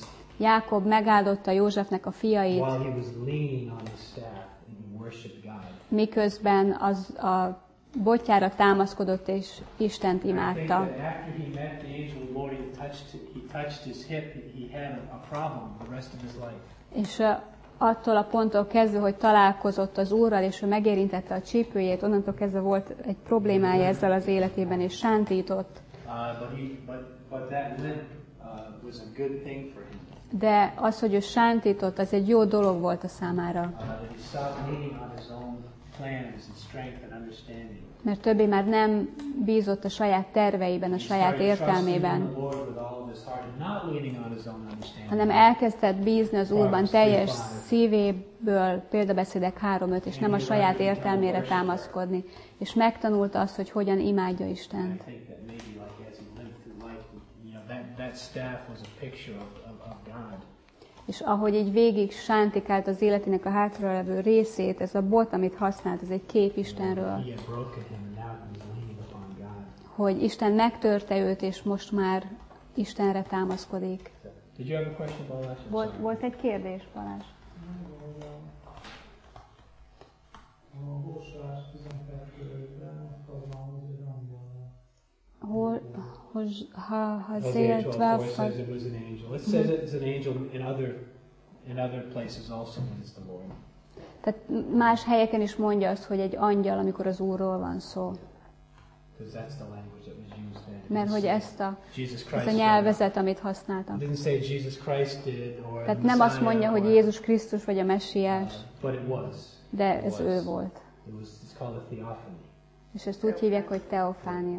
Jákob megáldotta Józsefnek a fiait, While he was leaning on his staff and he worshipped God. miközben az a botjára támaszkodott és Istent I think imádta. that after he met the angel of the Lord, he touched, he touched his hip, he had a problem the rest of his life. És uh, attól a ponttól kezdve, hogy találkozott az Úrral, és ő megérintette a csípőjét, onnantól kezdve volt egy problémája ezzel az életében, és sántított. Uh, but, he, but, but that limp uh, was a good thing for him. De az, hogy ő sántított, az egy jó dolog volt a számára. Uh, that he stopped leaning on his own plans and strength and understanding. Mert többé már nem bízott a saját terveiben, a He saját started trusting in értelmében, the Lord with all of his heart and not leaning on his own understanding. hanem elkezdett bízni az Úrban teljes szívéből, példabeszédek három öt, és nem a saját értelmére támaszkodni. És megtanulta azt, hogy hogyan imádja I Istent. think that maybe like as he limped through life, you know, that, that staff was a picture of, of, of God. És ahogy így végig sántikált az életének a hátralevő részét, ez a bot, amit használt, ez egy kép Istenről, He had broken him and now he was leaning upon God. hogy Isten megtörte őt, és most már Istenre támaszkodik. Did you have a question about that? Volt, volt egy kérdés, Balázs? Hol, hogy ha, ha Hosea Zél twelve four tizenkettő, says it was an angel. It says it's an angel in other in other places also when it's the Lord. tehát más helyeken is mondja azt, hogy egy angyal, amikor az Úrról van szó. Because that's the language that was used then. It Mert didn't hogy say ezt a, Jesus ez Christ a did. nyelvezet, amit It használtam. didn't say Jesus Christ did or Tehát the nem azt mondja, Messiah hogy or- Jézus Krisztus vagy a Messiás, uh, but it was. de It ez was. ő volt. It was it's called a theophany. És ezt úgy hívják, hogy teofánia.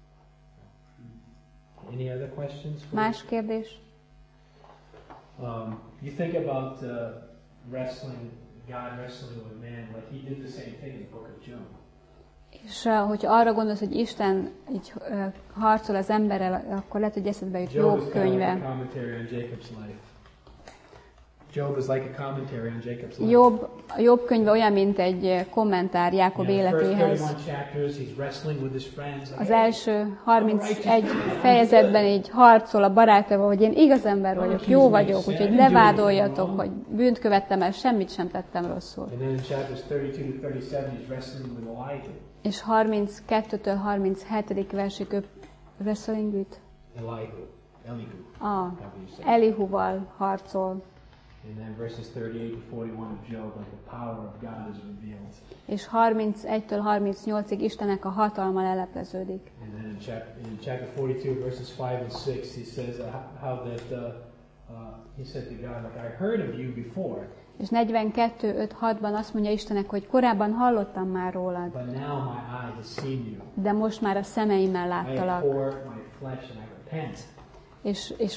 Any other questions? for- Más kérdés? Um, you think about uh, wrestling, God wrestling with man, like he did the same thing in the book of Job. És uh, hogyha arra gondolsz, hogy Isten így uh, harcol az emberrel, akkor lehet, hogy eszedbe jut Job Jobb is kind of like a könyve. commentary on Jacob's life. Job is like a commentary on Jacob's life. Jobb, a Jobb könyve olyan, mint egy uh, kommentár Jákob You know, the first életéhez. thirty-one chapters, he's wrestling with his friends. Like, Az "Hey, első harmincegy fejezetben így harcol a barátával, hogy én igaz ember vagyok, jó vagyok, úgyhogy ne vádoljatok, hogy bűnt követtem el, semmit sem tettem rosszul. And then in chapters thirty-two to thirty-seven, he's wrestling with Elijah. És harminckettőtől harminchetedik versig ő wrestling with Elihu. Elihu. ah, however you say it. Elihuval harcol. And then verses thirty-eight to forty-one of Job, like the power of God is revealed. És harmincegytől harmincnyolcig Istennek a hatalma lelepleződik. And then in chapter, in chapter forty-two, verses five and six, he says uh, how that uh, uh, he said to God, like, I heard of you before, És negyvenkettő öt hatban azt mondja Istennek, hogy korábban hallottam már rólad, but now my eye has seen you. de most már a szemeimmel I láttalak. abhor my flesh and I repent. És, és,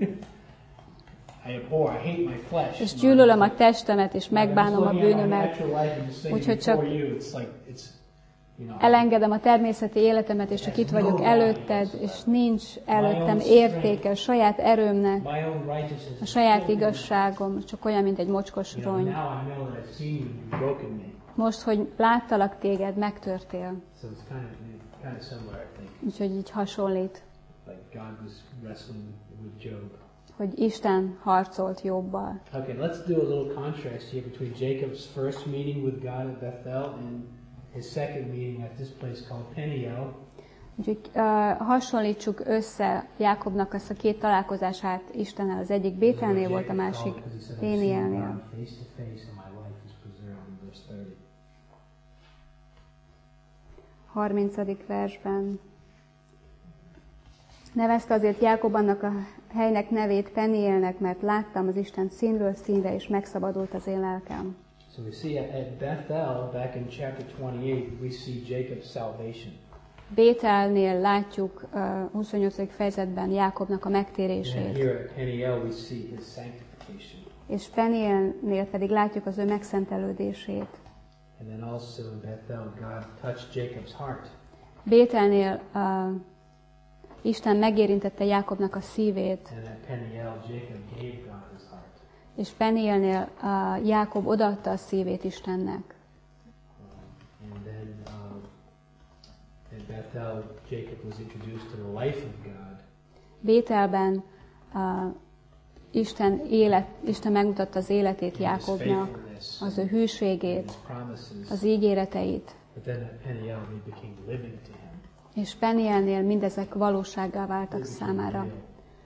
I abhor, I hate my flesh. és gyűlölöm a testemet, és megbánom a I'm just looking at my bűnömet. natural life and just thinking Úgyhogy csak- before you, it's like it's you know, elengedem a természeti életemet, és csak itt vagyok előtted, és nincs előttem értéke, a saját erőmnek, my own righteousness. a saját igazságom, csak olyan, mint egy mocskos You know, rony. now I know that I've seen you, you've broken me. Most, hogy láttalak téged, megtörtél. So it's kind of kind of similar, I think. Úgyhogy így hasonlít, Like God was wrestling with Job. hogy Isten harcolt Jobbal. Okay, let's do a little contrast here between Jacob's first meeting with God at Bethel and his second meeting at this place called Peniel. Úgyhogy uh, hasonlítsuk össze Jákobnak azt a két találkozását Istennel. Az egyik Bételnél volt, a másik Pénielnél. harmincadik versben. Nevezte azért Jákob annak a helynek nevét Penielnek, mert láttam az Isten színről színre, és megszabadult az én lelkem. So we see at, at Bethel, back in chapter twenty-eight, we see Jacob's salvation. Bételnél látjuk uh, huszonnyolcadik fejezetben Jákobnak a And megtérését. here at Peniel we see his sanctification. És Penielnél pedig látjuk az ő megszentelődését. And then also in Bethel, God touched Jacob's heart. Bételnél uh, Isten megérintette Jákobnak a szívét, And at Peniel, Jacob gave God his heart. és Penielnél uh, Jákob odaadta a szívét Istennek. Um, and then uh, at Bethel, Jacob was introduced to the life of God. Bételben uh, Isten, élet, Isten megmutatta az életét Jákobnak, az ő hűségét, az ígéreteit, But then at Peniel, they became living to him. és Penielnél mindezek valósággá váltak They became számára. real.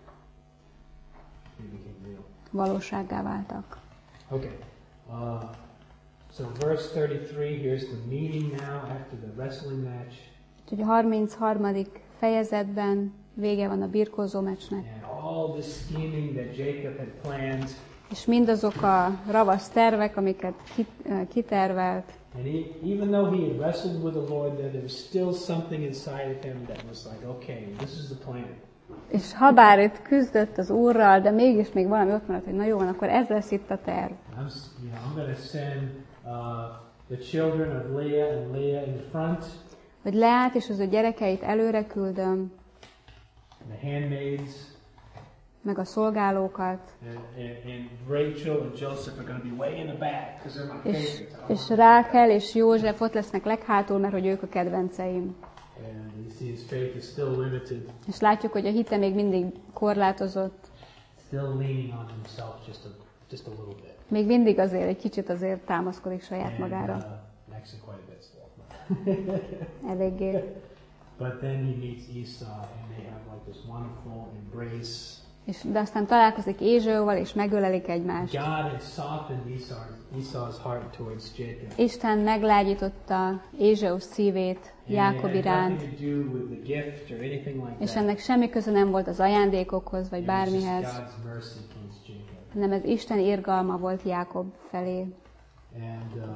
They became real. Valósággá váltak. Okay. Uh, so verse thirty-three, here's the meeting now after the wrestling match. Úgyhogy a harmincharmadik fejezetben vége van a birkózó meccsnek. And all the scheming that Jacob had planned. És mindazok a ravasz tervek, amiket kit- eh, kitervelt, And he, even though he had wrestled with the Lord, there, there was still something inside of him that was like, okay, this is the plan. és habár itt küzdött az Úrral, de mégis még valami ott maradt, hogy na jó van, akkor ez lesz itt a terv. I'm, s- you know, I'm going to send uh, the children of Leah and Leah in front, Hogy Leát és az ő gyerekeit előre küldöm, and the handmaids, meg a szolgálókat, and, and, and Rachel and Joseph are going to be way in the back because they're my és, favorites. és Rákel és József ott lesznek leghátul, mert hogy ők a kedvenceim. And you see his faith is still limited, És látjuk, hogy a hite még mindig korlátozott, still leaning on himself just a, just a little bit. még mindig azért egy kicsit azért támaszkodik saját And, magára. uh, actually quite a bit still. Eléggé. But then he meets Esau and they have like this wonderful embrace. És, de aztán találkozik Ézsauval, és megölelik egymást. God had softened Esau's, Esau's heart towards Jacob. Isten meglágyította Ézsau szívét Jákob And it had iránt, nothing to do with the gift or anything like és that. ennek semmi köze nem volt az ajándékokhoz, vagy It was just bármihez, God's mercy towards Jacob. hanem ez Isten irgalma volt Jákob felé. And uh,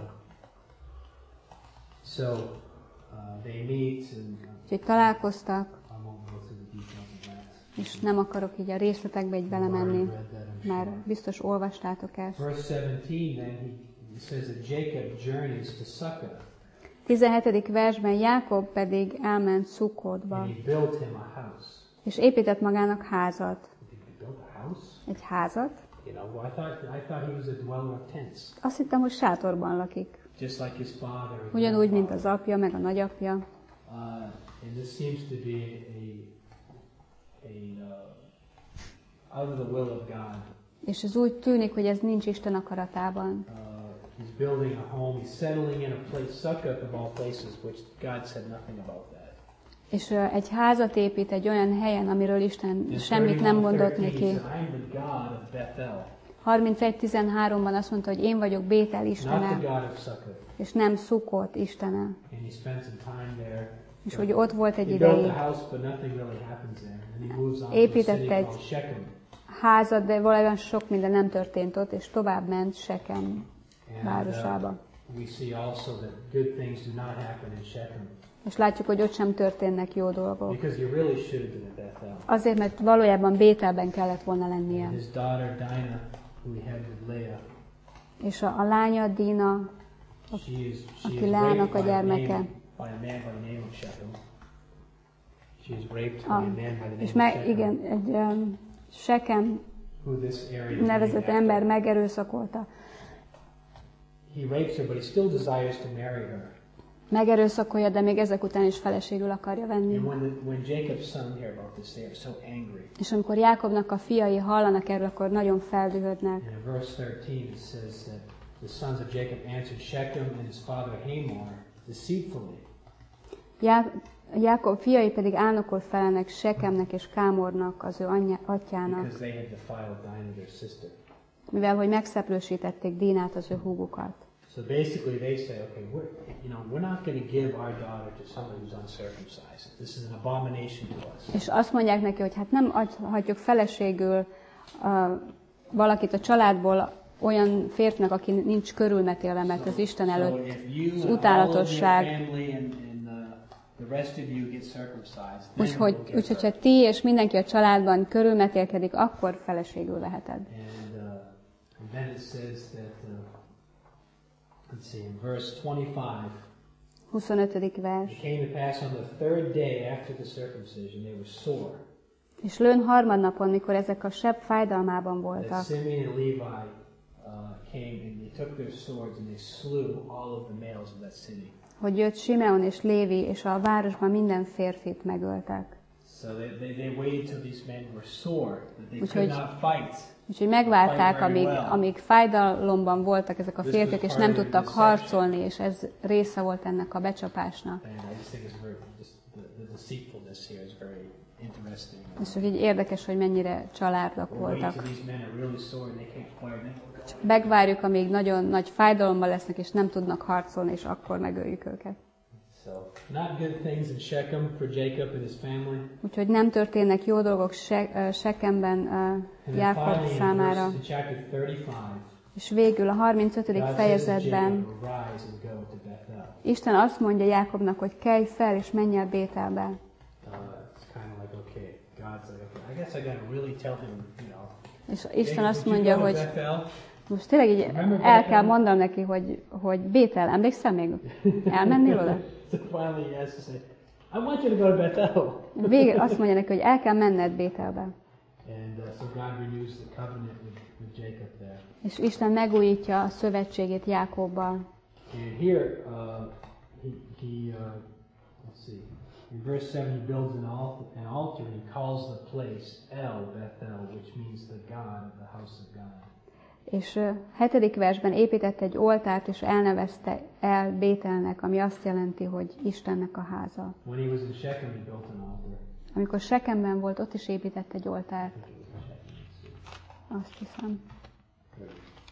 so uh, they meet, and uh, Úgyhogy találkoztak, I won't go through the details of that. és nem akarok így a részletekbe így belemenni, You've already read that, I'm már sure. biztos olvastátok ezt. Verse seventeen, then he, he says that Jacob journeys to Sukkah, tizenhetedik versben Jákob pedig elment Szukkotba, and he built him a house. és épített magának házat. Did he build a house? Egy házat? You know, well, I thought I thought he was a dweller of tents, Azt hittem, hogy sátorban lakik. just like his father. and Ugyanúgy, mint grandfather. az apja, meg a nagyapja. Uh, and this seems to be a a uh, out of the will of God. És ez úgy tűnik, hogy ez nincs Isten akaratában. Uh, he's building a home. He's settling in a place, Sukkot of all places, which God said nothing about that. És ö, egy házat épít egy olyan helyen, amiről Isten In semmit nem mondott thirty-one thirteen, neki. he said, I'm the God of Bethel, harmincegy tizenháromban azt mondta, hogy én vagyok Bétel not istene, the God of Sukkot. és nem Szukkot istene. And he spent some time there. És hogy ott volt egy He built ideig, a house, but nothing really happens there. And he moves on to a Épített city egy- called Shechem. házat, de valójában sok minden nem történt ott, és tovább ment Sekem And városába. uh, we see also that good things do not happen in Shechem. És látjuk, hogy ott sem történnek jó dolgok. Because you really should have been at Bethel. Azért, mert valójában Bételben kellett volna lennie. And his daughter Dinah, who he had with Leah, És a, a lánya, Dína, she is she aki is Leának raped a by gyermeke, Naaman, by a man by the name of Shechem. She was raped by Ah, a man by the name és of meg, Shechem. igen, egy um, Sekem Who this area is nevezett named ember after. megerőszakolta. He rapes her, but he still desires to marry her. Megerőszakolja, de még ezek után is feleségül akarja venni. And when, the, when Jacob's son hear about this, they are so angry. És amikor Jákobnak a fiai hallanak erről, akkor nagyon feldühödnek. And in verse thirteen it says that the sons of Jacob answered Shechem and his father Hamor deceitfully. Já- Jákob fiai pedig álnokul felelnek Sekemnek és Kámornak, az ő anyja, atyának, Because they had defiled Dinah, their sister. mivel hogy megszeplősítették Dínát, az ő húgukat. So basically they say, okay, we're, you know, we're not going to give our daughter to someone who's uncircumcised. This is an abomination to us. És azt mondják neki, hogy hát nem adhatjuk feleségül uh, valakit a családból olyan férfinak, aki nincs körülmetélve, mert az Isten So előtt if you az and all of your utálatosság. family and, and uh, the rest of you get circumcised, then Úgyhogy, we'll get úgyhogy her. ha ti és mindenki a családban körülmetélkedik, akkor feleségül veheted. And, uh, and then it says that, uh, let's see, in verse twenty-five, huszonötödik it vers. came to pass on the third day after the circumcision, they were sore, És lőn harmadnapon, mikor ezek a sebb fájdalmában that voltak, Simeon and Levi uh, came and they took their swords and they slew all of the males of that city. hogy jött Simeon és Lévi, és a városban minden férfit megöltek. So they, they, they waited till these men were sore, that they Úgyhogy- could not fight. Úgyhogy megvárták, amíg, amíg fájdalomban voltak ezek a férfiak, és nem tudtak harcolni, és ez része volt ennek a becsapásnak. And I just think it's very, just the, the deceitfulness here is very interesting. És csak így érdekes, hogy mennyire családok We're waiting voltak. till these men are really sore and they can't fire. Then Megvárjuk, amíg nagyon nagy fájdalomban lesznek, és nem tudnak harcolni, és akkor megöljük őket. So, not good things in Shechem for Jacob and his family. Úgyhogy nem történnek jó dolgok Se- ö, Sekemben uh, And then Jákob finally in, számára. verse, in chapter thirty-five, És végül a harmincötödik God says to fejezetben Jacob, "Arise and go to Bethel." Isten azt mondja Jákobnak, hogy kelj fel, és menj el Bételbe. Uh, it's kind of like, okay, God's like, okay, I guess I got to really tell him, you know. És Isten Jacob, azt would you mondja, go to hogy Bethel? most tényleg így el kell mondanom neki, hogy, hogy Bétel, emlékszel még? Elmennél oda? So finally he has to say, I want you to go to Bethel. Végül azt mondja neki, hogy el kell menned Bételbe. And uh, so God renews the covenant with, with Jacob there. És Isten megújítja a szövetségét Jákobbal. And here, uh, he, he uh, let's see, in verse seven he builds an altar, an altar and he calls the place El Bethel, which means the God of the house of God. És ö, hetedik versben épített egy oltárt, és elnevezte el Bételnek, ami azt jelenti, hogy Istennek a háza. When he was in Shechem, he built an altar. Amikor Sekemben volt, ott is épített egy oltárt. I think it was in Shechem. Azt hiszem. No,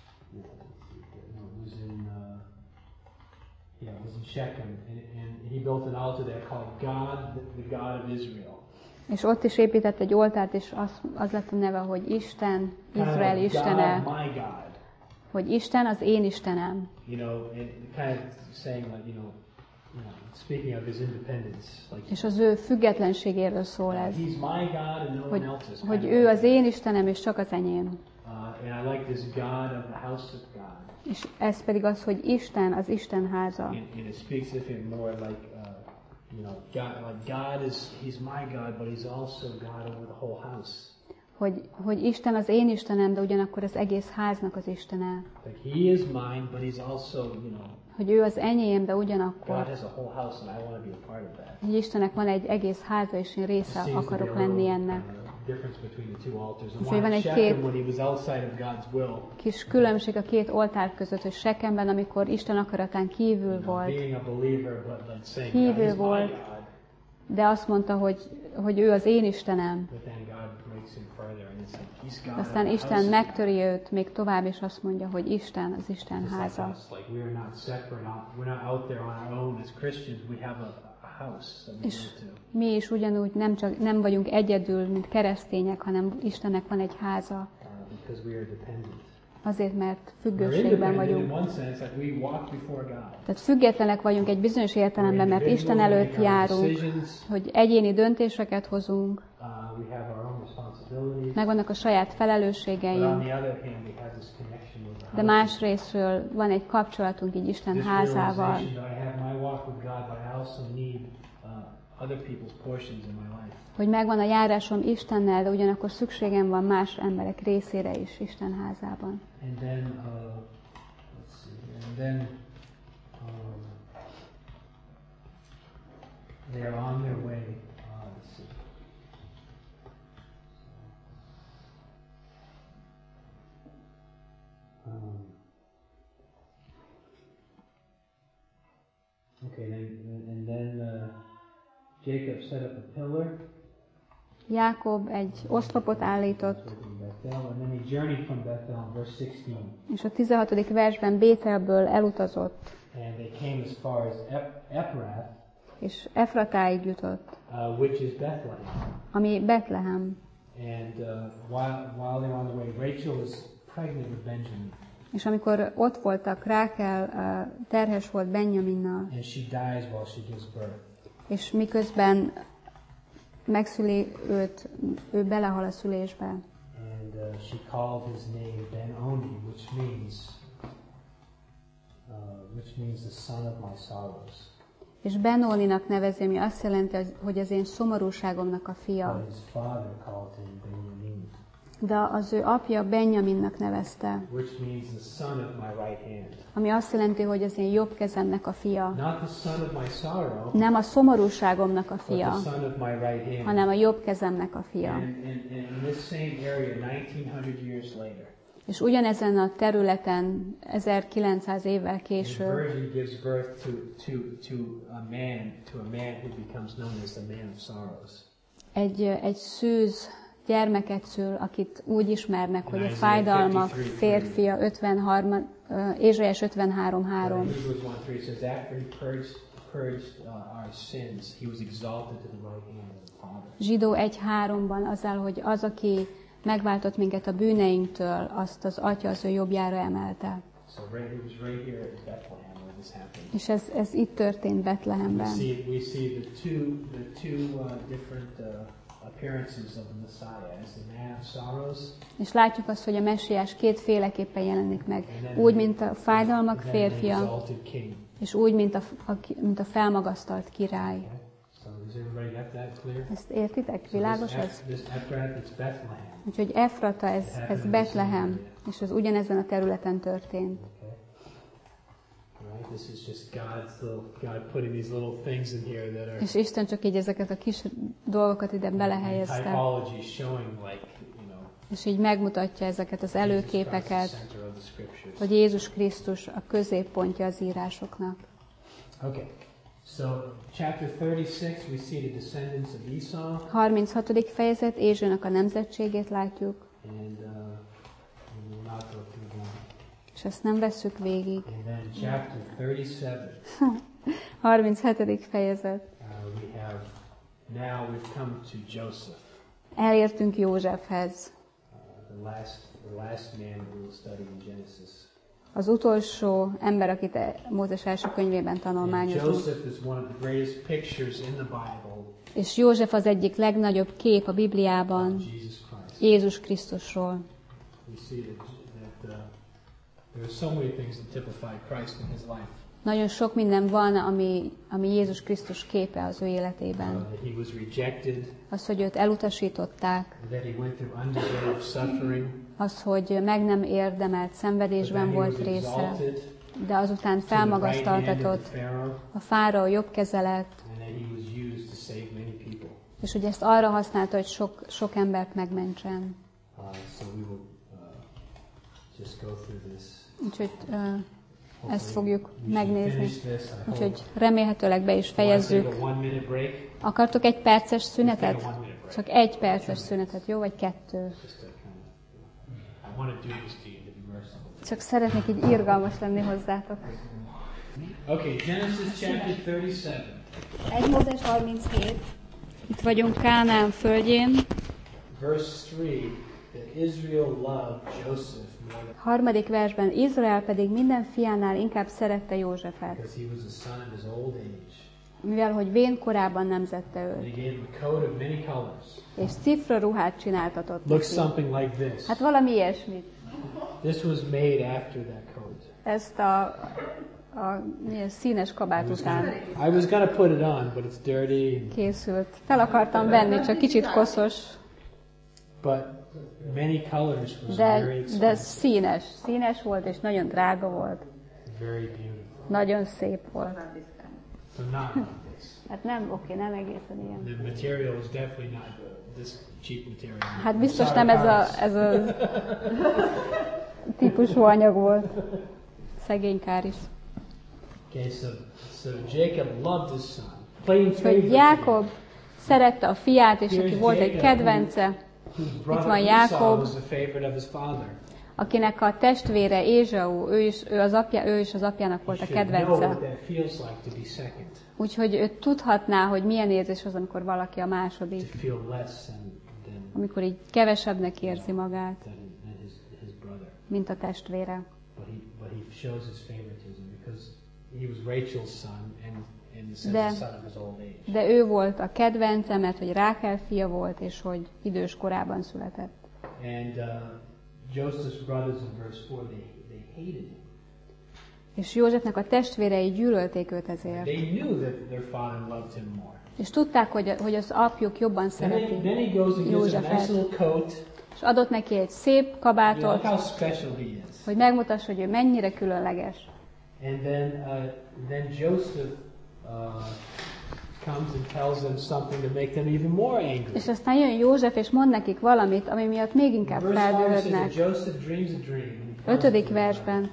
it was in, uh, yeah, it was in Shechem, and, and he built an altar there called God, the, the God of Israel. És ott is épített egy oltárt, és az, az lett a neve, hogy Isten, Kind of Izrael like Istene, God, my God. hogy Isten az én Istenem. You know, and kind of saying like, you know, you know, speaking of his independence, like És az ő függetlenségéről szól ez, he's my God and no hogy, one else's. hogy ő az én Istenem, és csak az enyém. Uh, and I like this God of the house of God. És ez pedig az, hogy Isten, az Isten háza. And, and it speaks of him more like, uh, you know, God, like God is, he's my God, but he's also God over the whole house. Hogy, hogy Isten az én Istenem, de ugyanakkor az egész háznak az Istene. Like he is mine, but he's also, you know, Hogy ő az enyém, de God ugyanakkor, has a whole house and I want to be a part of that. hogy Istennek van egy egész háza, és én része Seems to be akarok a lenni little, ennek. uh, difference between the two altars. The Úgyhogy one van at egy Shechem két- when he was outside of God's will. Kis különbség a két oltár között, hogy Sekemben, amikor Isten akaratán kívül You know, volt, being a believer, but like saying, Hívő God is my volt. God. de azt mondta, hogy, hogy ő az én Istenem. But then God breaks him further and it's like, he's God. Aztán of the Isten house. megtöri őt még tovább, és azt mondja, hogy Isten az Isten Just like háza. us, like we are not separate, out- we're not out there on our own as Christians. We have a, a house that we És go to. mi is ugyanúgy nem, csak, nem vagyunk egyedül, mint keresztények, hanem Istennek van egy háza. Uh, because we are dependent. Azért, mert We're függőségben independent in vagyunk. one sense, like we walk before God. Tehát függetlenek vagyunk egy bizonyos értelemben, mert Isten előtt járunk, hogy egyéni döntéseket hozunk, Uh, we have our own responsibilities. megvannak a saját But on felelősségeink, the other hand, we have this connection with the de house. más részről van egy kapcsolatunk így Isten This házával. realization that I have my walk with God, but I also need uh, other people's portions in my life. Hogy megvan a járásom Istennel, de ugyanakkor szükségem van más emberek részére is Isten házában. And then, uh, let's see, and then um, they are on their way. Uh, let's see. Um, okay, then, and then uh, Jacob set up a pillar. Jákob egy oszlopot állított, And then he journeyed from Bethel, verse sixteen. és a tizenhatodik versben Bételből elutazott, And they came as far as Ep- Ephrath, és Efratáig jutott, uh, which is Bethlehem. ami Betlehem. And uh, while while they were on the way, Rachel was pregnant with Benjamin, És amikor ott voltak, Rákel uh, terhes volt Benjaminnal, and she dies while she gives birth. és miközben megszüli őt, ő belehal a szülésbe. And uh, she called his name Ben-Oni, which means uh, which means the son of my sorrows. És Benóninak nevezi, ami azt jelenti, hogy az én szomorúságomnak a fia. But his father called him Benjamin, De az ő apja Benjaminnak nevezte, which means the son of my right hand. ami azt jelenti, hogy az én jobb kezemnek a fia. Not the son of my sorrow, Nem a szomorúságomnak a but fia, the son of my right hand. hanem a jobb kezemnek a fia. And, and, and in this same area, nineteen hundred years later, És ugyanezen a területen ezerkilencszáz évvel the később virgin gives birth to, to, to a man, to a man who becomes known as the man of sorrows. egy, egy szűz gyermeket szül, akit úgy ismernek, hogy a fájdalmak férfia, ötvenhárom, uh, Ézsaiás ötvenhárom három. Hebrews one three says, after he purged, purged uh, our sins, he was exalted to the right hand of the Father. Zsidó egy háromban azzal, hogy az, aki megváltott minket a bűneinktől, azt az Atya az ő jobbjára emelte. So right, it was right here at Bethlehem where this happened. És ez, ez itt történt We Betlehemben. see, we see the two, the two uh, different uh, appearances of the Messiah as the man of sorrows, És látjuk azt, hogy a messiás kétféleképpen jelenik meg. Úgy, mint a fájdalmak and then an férfia, exalted king. és úgy, mint a, a, mint a felmagasztalt király. Okay? So does everybody got that clear? Ezt értitek? So this, Világos Eph- ez? this Ephrath, it's Bethlehem. Úgyhogy Efrata, ez, ez Betlehem, és ez ugyanezen a területen történt. Okay. Right. This is just God's little God putting these little things in here that are És Isten csak így ezeket a kis dolgokat ide belehelyezte, typology showing like you know és így megmutatja ezeket az Jesus Christ, előképeket, the center of the scriptures. hogy Jézus Krisztus a középpontja az írásoknak. Okay. So chapter thirty-six, we see the descendants of Esau, harminchatodik fejezet, Ézsaunak a nemzetségét látjuk, and uh, we will not go through them. és ezt nem vesszük végig. And then chapter thirty-seven, harminchetedik fejezet. uh, we have now we've come to Joseph, Elértünk Józsefhez, uh, the last the last man we will study in Genesis. az utolsó ember, akit Mózes első könyvében And tanulmányozunk. Joseph is one of the greatest pictures in the Bible És József az egyik legnagyobb kép a Bibliában of Jesus Christ. Jézus Krisztusról. We see that, that uh, there are so many things that typify Christ in his life. Nagyon sok minden van, ami, ami Jézus Krisztus képe az ő Uh, életében. that he was rejected, Az, hogy őt elutasították, that he went through undeserved suffering, az, hogy meg nem érdemelt but szenvedésben then he was volt része, exalted de azután to the right hand of felmagasztaltatott, the Pharaoh, a fáraó jobb keze lett, and that he was used to save many people. és hogy ezt arra használta, hogy sok, sok embert megmentsen. Uh, so we will uh, just go through this. Úgyhogy uh, ezt Hopefully fogjuk we should megnézni. finish this, I hope. Úgyhogy remélhetőleg be is Wanna take fejezzük. a one minute break? Akartok egy perces Let's take szünetet? a one minute break. Csak egy perces szünetet, jó? Vagy kettő? Just to kind of, I want to do this to you, to be merciful. Csak szeretnék így irgalmas lenni hozzátok. Okay, Genesis chapter thirty-seven, egy Mózes harminchét. Itt vagyunk Kánaán földjén. verse three, that Israel loved Joseph more than Harmadik versben Izrael pedig minden fiánál inkább szerette Józsefet, because he was the son of his old age. mivel hogy vén korában nemzette And he őt, gave him a coat of many colors. és cifra ruhát csináltatott Looks neki. something like this. Hát valami ilyesmit. This was made after that coat. Ezt a a milyen színes kabát után I was gonna put it on, but it's dirty. készült. Fel akartam venni, csak kicsit koszos, But many colors was de, very de expensive. színes. Színes volt, és nagyon drága volt. Very beautiful. Nagyon szép volt. So not like this. Hát nem, oké, nem egészen ilyen. The material was definitely not this cheap material. Hát biztos Sorry, nem ez a, Paris. ez a típusú anyag volt. Szegény Káris. Okay, so so Jacob loved his son. Playing Hogy favorites. Jákob szerette a fiát, és aki volt egy kedvence, Whose Itt brother van Esau Jákob. was the favorite of his father. akinek a testvére Ézsau, ő is, ő, az apja, ő is az apjának volt a He should know what kedvence. that feels like to be second, Úgyhogy ő tudhatná, hogy milyen érzés az, amikor valaki a to második, feel less than than, amikor így kevesebbnek érzi magát, than, than his, his brother. mint a testvére. But he but he shows his favoritism because he was Rachel's son and in the sense De- the son of his old age. De ő volt a kedvence, mert hogy Rákel fia volt, és hogy idős korában született. And uh, Joseph's brothers in verse four, they, they hated him. És Józsefnek a testvérei gyűlölték őt ezért. They knew that their father loved him more. És tudták, hogy, hogy az apjuk jobban Then, they, szereti. then he goes and gives him a nice Józsefet. little coat. És adott neki egy szép You know, kabátot, look how special he is. hogy megmutassa, hogy ő mennyire különleges. And then, uh, then Joseph uh, comes and tells them something to make them even more angry. És aztán jön József, és mond nekik valamit, ami miatt még inkább Verse five says that feldühödnek. Joseph dreams a dream. and he tells Ötödik them about it. versben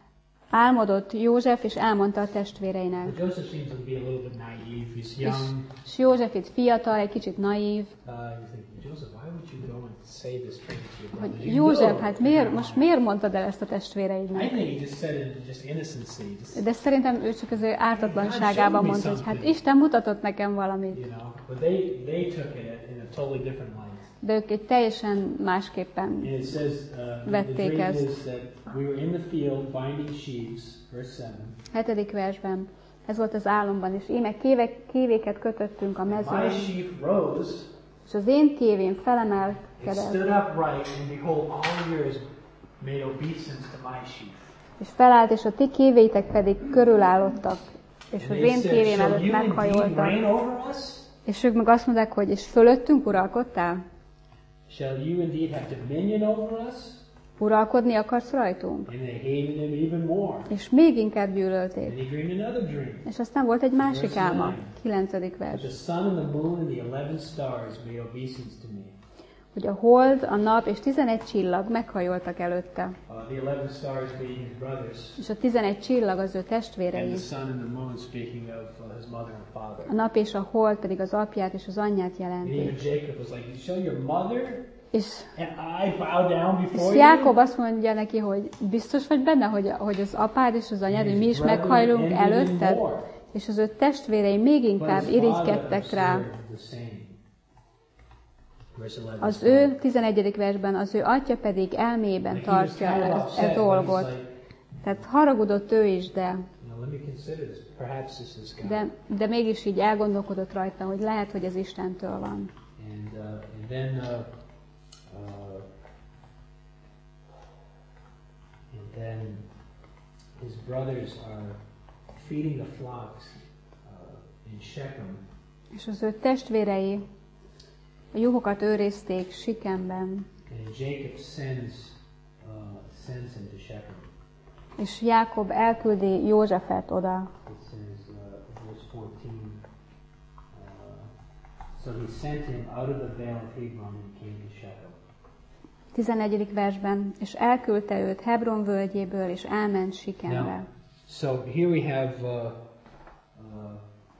álmodott József, és elmondta a testvéreinek. But Joseph seems to be a little bit naive. He's És, young. és József itt fiatal, egy kicsit naív, Uh, you think, Joseph, why would you go and say this thing to your brother? hogy You József, know hát it's miért, not most right. miért mondtad el ezt a I testvéreidnek? think he just said it in just innocency. Just, De szerintem ő csak az ő ártatlanságában mondta, hogy hát Isten mutatott nekem valamit. you know, but they they took it in a totally different light. De ők egy teljesen másképpen. And it says uh, the Vették dream ezt. is that we were in the field binding sheaves, verse seven. Hetedik versben. Ez volt az álomban, és íme kévek, kévéket kötöttünk a My mezőn, sheaf rose, és az én kévém it felemelkedett, stood upright, and behold, all yours made obeisance to my sheaf. és felállt, és a ti kévéitek pedig körülállottak, és And az they én said, kévém shall előtt you indeed meghajoltak. reign over us? És ők meg azt mondták, hogy és fölöttünk uralkodtál? Shall you indeed have dominion over us? Uralkodni akarsz rajtunk? And they hated him even more. És még inkább And gyűlölték. he dreamed another dream. És aztán volt egy másik Verse álma, nine. kilencedik That vers, the sun and the moon and the eleven stars made obeisance to me. hogy a hold, a nap és tizenegy csillag meghajoltak előtte. Uh, the eleven stars being his brothers, És a tizenegy csillag az ő and testvérei. the sun and the moon speaking of uh, his mother and father. A nap és a hold pedig az apját és az anyját And even jelentik. Jacob was like, "Shall your mother És, and I bow down és before Jákob you?" azt mondja neki, hogy biztos vagy benne, hogy, hogy az apád és az anyád, And hogy mi his is brethren meghajlunk envied him előtted, more. és az ő testvérei még But inkább his father irigykedtek rá. observed the same. Verse eleven. Az ő tizenegyedik versben, az ő atya pedig elméjében And he was tartja kind of ezt upset, e but he's dolgot. like, Tehát haragudott ő is, de, "You know, let me consider this. Perhaps this is God." de, de mégis így elgondolkodott rajta, hogy lehet, hogy ez Istentől van. And, uh, and then, uh, uh, and then his brothers are feeding the flocks uh, in Shechem, És az ő testvérei a juhokat őrizték Sikemben, and Jacob sends uh, sends him to Shechem. és Jákob elküldi Józsefet oda. It says, uh, verse fourteen. Uh, so he sent him out of the vale of Hebron and came to Shechem. tizenegyedik versben, és elküldte őt Hebron völgyéből, és elment Sikembe. Now, so here we have. Uh, uh,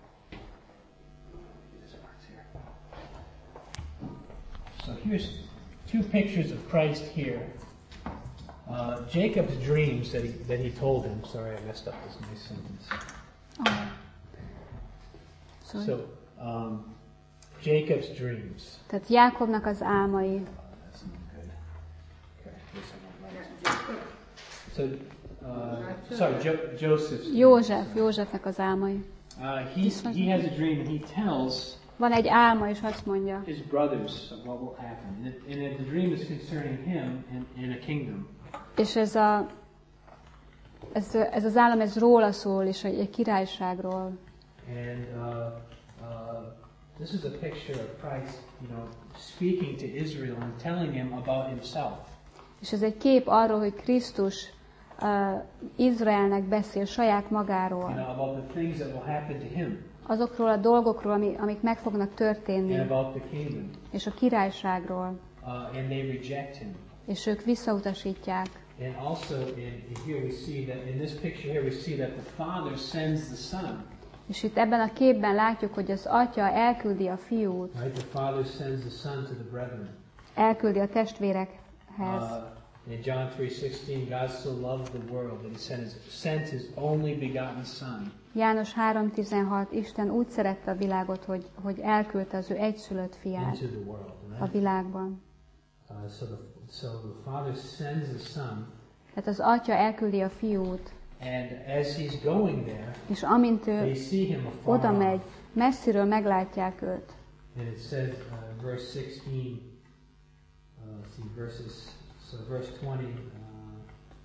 so here's two pictures of Christ here. Uh, Jacob's dreams that he that he told him. Sorry, I messed up this nice sentence. Oh. Sorry. So um, Jacob's dreams. Tehát Jákobnak az álmai. That's not good. Okay, this I don't like. So, uh, sorry, jo- Joseph's. József, Józsefnek az álmai. Uh, he he has a dream and he tells Van egy álma, és azt mondja, his brothers of what will happen, and, it, and it, the dream is concerning him and, and a kingdom. és ez a ez, ez az állam ez róla szól, és egy, egy királyságról. And uh, uh, this is a picture of Christ, you know, speaking to Israel and telling them about himself. És ez egy kép arról, hogy Krisztus uh, Izraelnek beszél saját magáról. You know, about the things that will happen to him. Azokról a dolgokról, ami, amik meg fognak történni. And about the kingdom. És a királyságról. Uh, and they reject him. És ők visszautasítják. And also in, in here we see that in this picture here we see that the Father sends the Son. És itt ebben a képben látjuk, hogy az Atya elküldi a Fiút. Right, the Father sends the Son to the brethren. Elküldi a testvérekhez. Uh, in John three sixteen, God so loved the world that he sent his, sent his only begotten Son. János három tizenhat, Isten úgy szerette a világot, hogy, hogy elküldte az ő egyszülött fiát Into the world, right? a világban. Uh, so, the, so the Father sends the Son, Tehát az Atya elküldi a Fiút, and as he's going there, és amint they ő see him afar oda megy, off. messziről meglátják őt. And it says, uh, verse sixteen, uh, let's see, verses, so verse twenty, uh,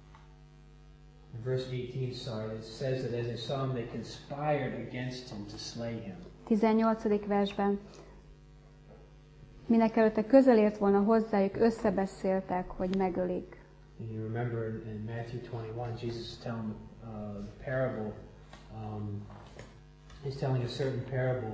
and verse eighteen, sorry, it says that as they saw him, they conspired against him to slay him. tizennyolcadik versben. Mindenekelőtte közel ért volna hozzájuk, összebeszéltek, hogy megölik. And you remember in, in Matthew twenty-one, Jesus is telling uh, the parable, um, he's telling a certain parable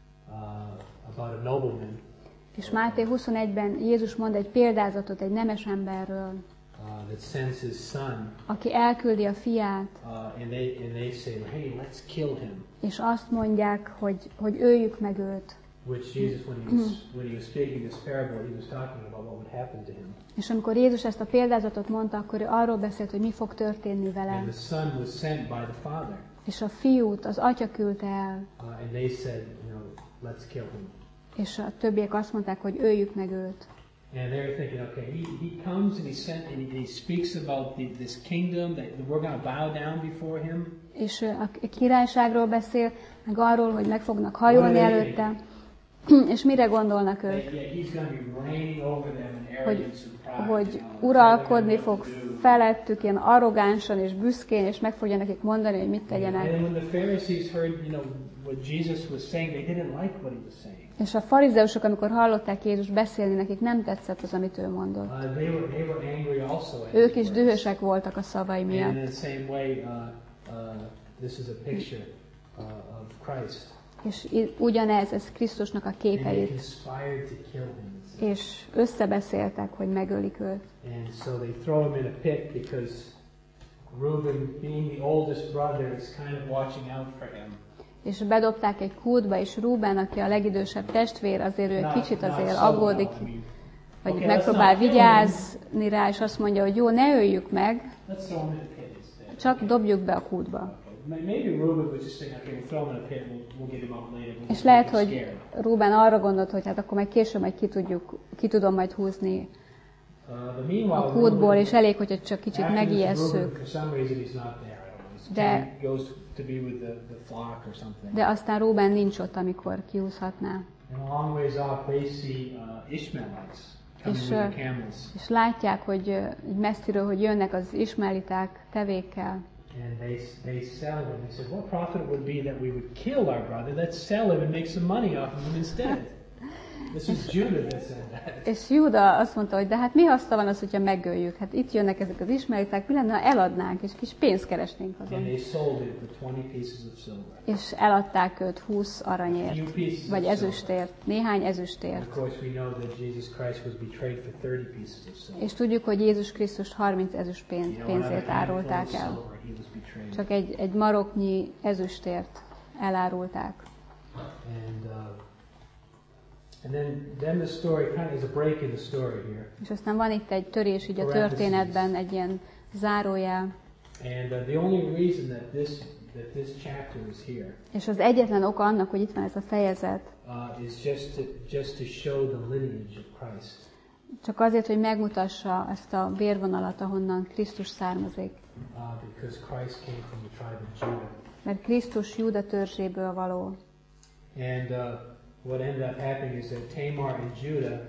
uh, about a nobleman. És Máté huszonegyben Jézus mond egy példázatot egy nemes emberről, Uh, that sends his son, aki elküldi a fiát, uh, and they and they say, "Hey, let's kill him." és azt mondják, hogy, hogy öljük meg őt. Which Jesus, when he was when he was speaking this parable, he was talking about what would happen to him. És amikor Jézus ezt a példázatot mondta, akkor ő arról beszélt, hogy mi fog történni vele. And the son was sent by the father, És a fiút az Atya küldte el, uh, and they said, "You know, let's kill him." és a többiek azt mondták, hogy öljük meg őt. And they're thinking, okay, he, he comes and he sent and he, he speaks about the, this kingdom that we're going to bow down before him. És a királyságról beszél, meg arról, hogy meg fognak hajolni előtte. És mire gondolnak ők? That, yeah, he's going to be reigning over them in Hogy, arrogance and pride. hogy you know, uralkodni telling fog them what to do. felettük ilyen arrogánsan és büszkén, és meg fogja nekik mondani, hogy mit And tegyenek. when the Pharisees heard, you know, what Jesus was saying, they didn't like what he was saying. És a farizeusok, amikor hallották Jézus beszélni, nekik nem tetszett az, amit ő mondott. Uh, they were they were angry also. at Ők his is words. dühösek voltak a szavai And miatt. in the same way, uh, uh, this is a picture uh, of Christ. És i- ugyanez, ez Krisztusnak a And they képeit. conspired to kill him. it says. És összebeszéltek, hogy megölik őt. And so they throw him in a pit because Reuben, being the oldest brother, is kind of watching out for him. És bedobták egy kútba, és Rúben, aki a legidősebb testvér, azért ő Not- kicsit not azért so aggódik, well, I mean, vagy okay, let's megpróbál not kill vigyázni rá, és azt mondja, hogy jó, ne öljük meg, Let's throw him in a pit instead. csak dobjuk be a kútba. Okay. Maybe Reuben was just saying, okay, we'll throw him in a pit, we'll, we'll get him out later. We'll És just lehet, make him hogy scared. Rúben arra gondolt, hogy hát akkor majd később majd ki, tudjuk, ki tudom majd húzni Uh, but meanwhile, a kútból, Reuben- és elég, hogyha csak kicsit After this, megijesszük. Reuben, for some reason, he's not there. I don't know. De- He goes to be with the, the flock or something. De aztán Rúben nincs ott, amikor kiúszhatná. And a long ways off, they see uh, Ishmaelites coming És, with uh, the camels. És látják, hogy ö, így messziről, hogy jönnek az ismeliták tevékkel. And they they sell him. They said, what profit it would be that we would kill our brother? Let's sell him and make some money off of him instead. This is Judah that said that. És Júda azt mondta, hogy de hát mi haszna van az, hogyha megöljük? Hát itt jönnek ezek az ismeliták, mi lenne, ha eladnánk, és kis pénzt keresnénk And azon. they sold it for twenty pieces of silver. És eladták őt húsz Few aranyért, pieces vagy of silver. ezüstért, néhány And ezüstért. of course, we know that Jesus Christ was betrayed for thirty pieces of silver. És tudjuk, hogy Jézus Krisztust harminc ezüst You pénz, know, another pénzért handful árulták of el. silver, he was betrayed. Csak egy, egy maroknyi ezüstért elárulták. And uh, and then then the story kind of is a break in the story here. És aztán van itt egy törés így a Parentheses. történetben, egy ilyen zárójel. And uh, the only reason that this that this chapter is here És az egyetlen oka annak, hogy itt van ez a fejezet, uh, is just to just to show the lineage of Christ. csak azért, hogy megmutassa ezt a vérvonalat, ahonnan Krisztus származik. Uh, because Christ came from the tribe of Judah. Mert Krisztus Júda törzséből való. And uh, what ended up happening is that Tamar and Judah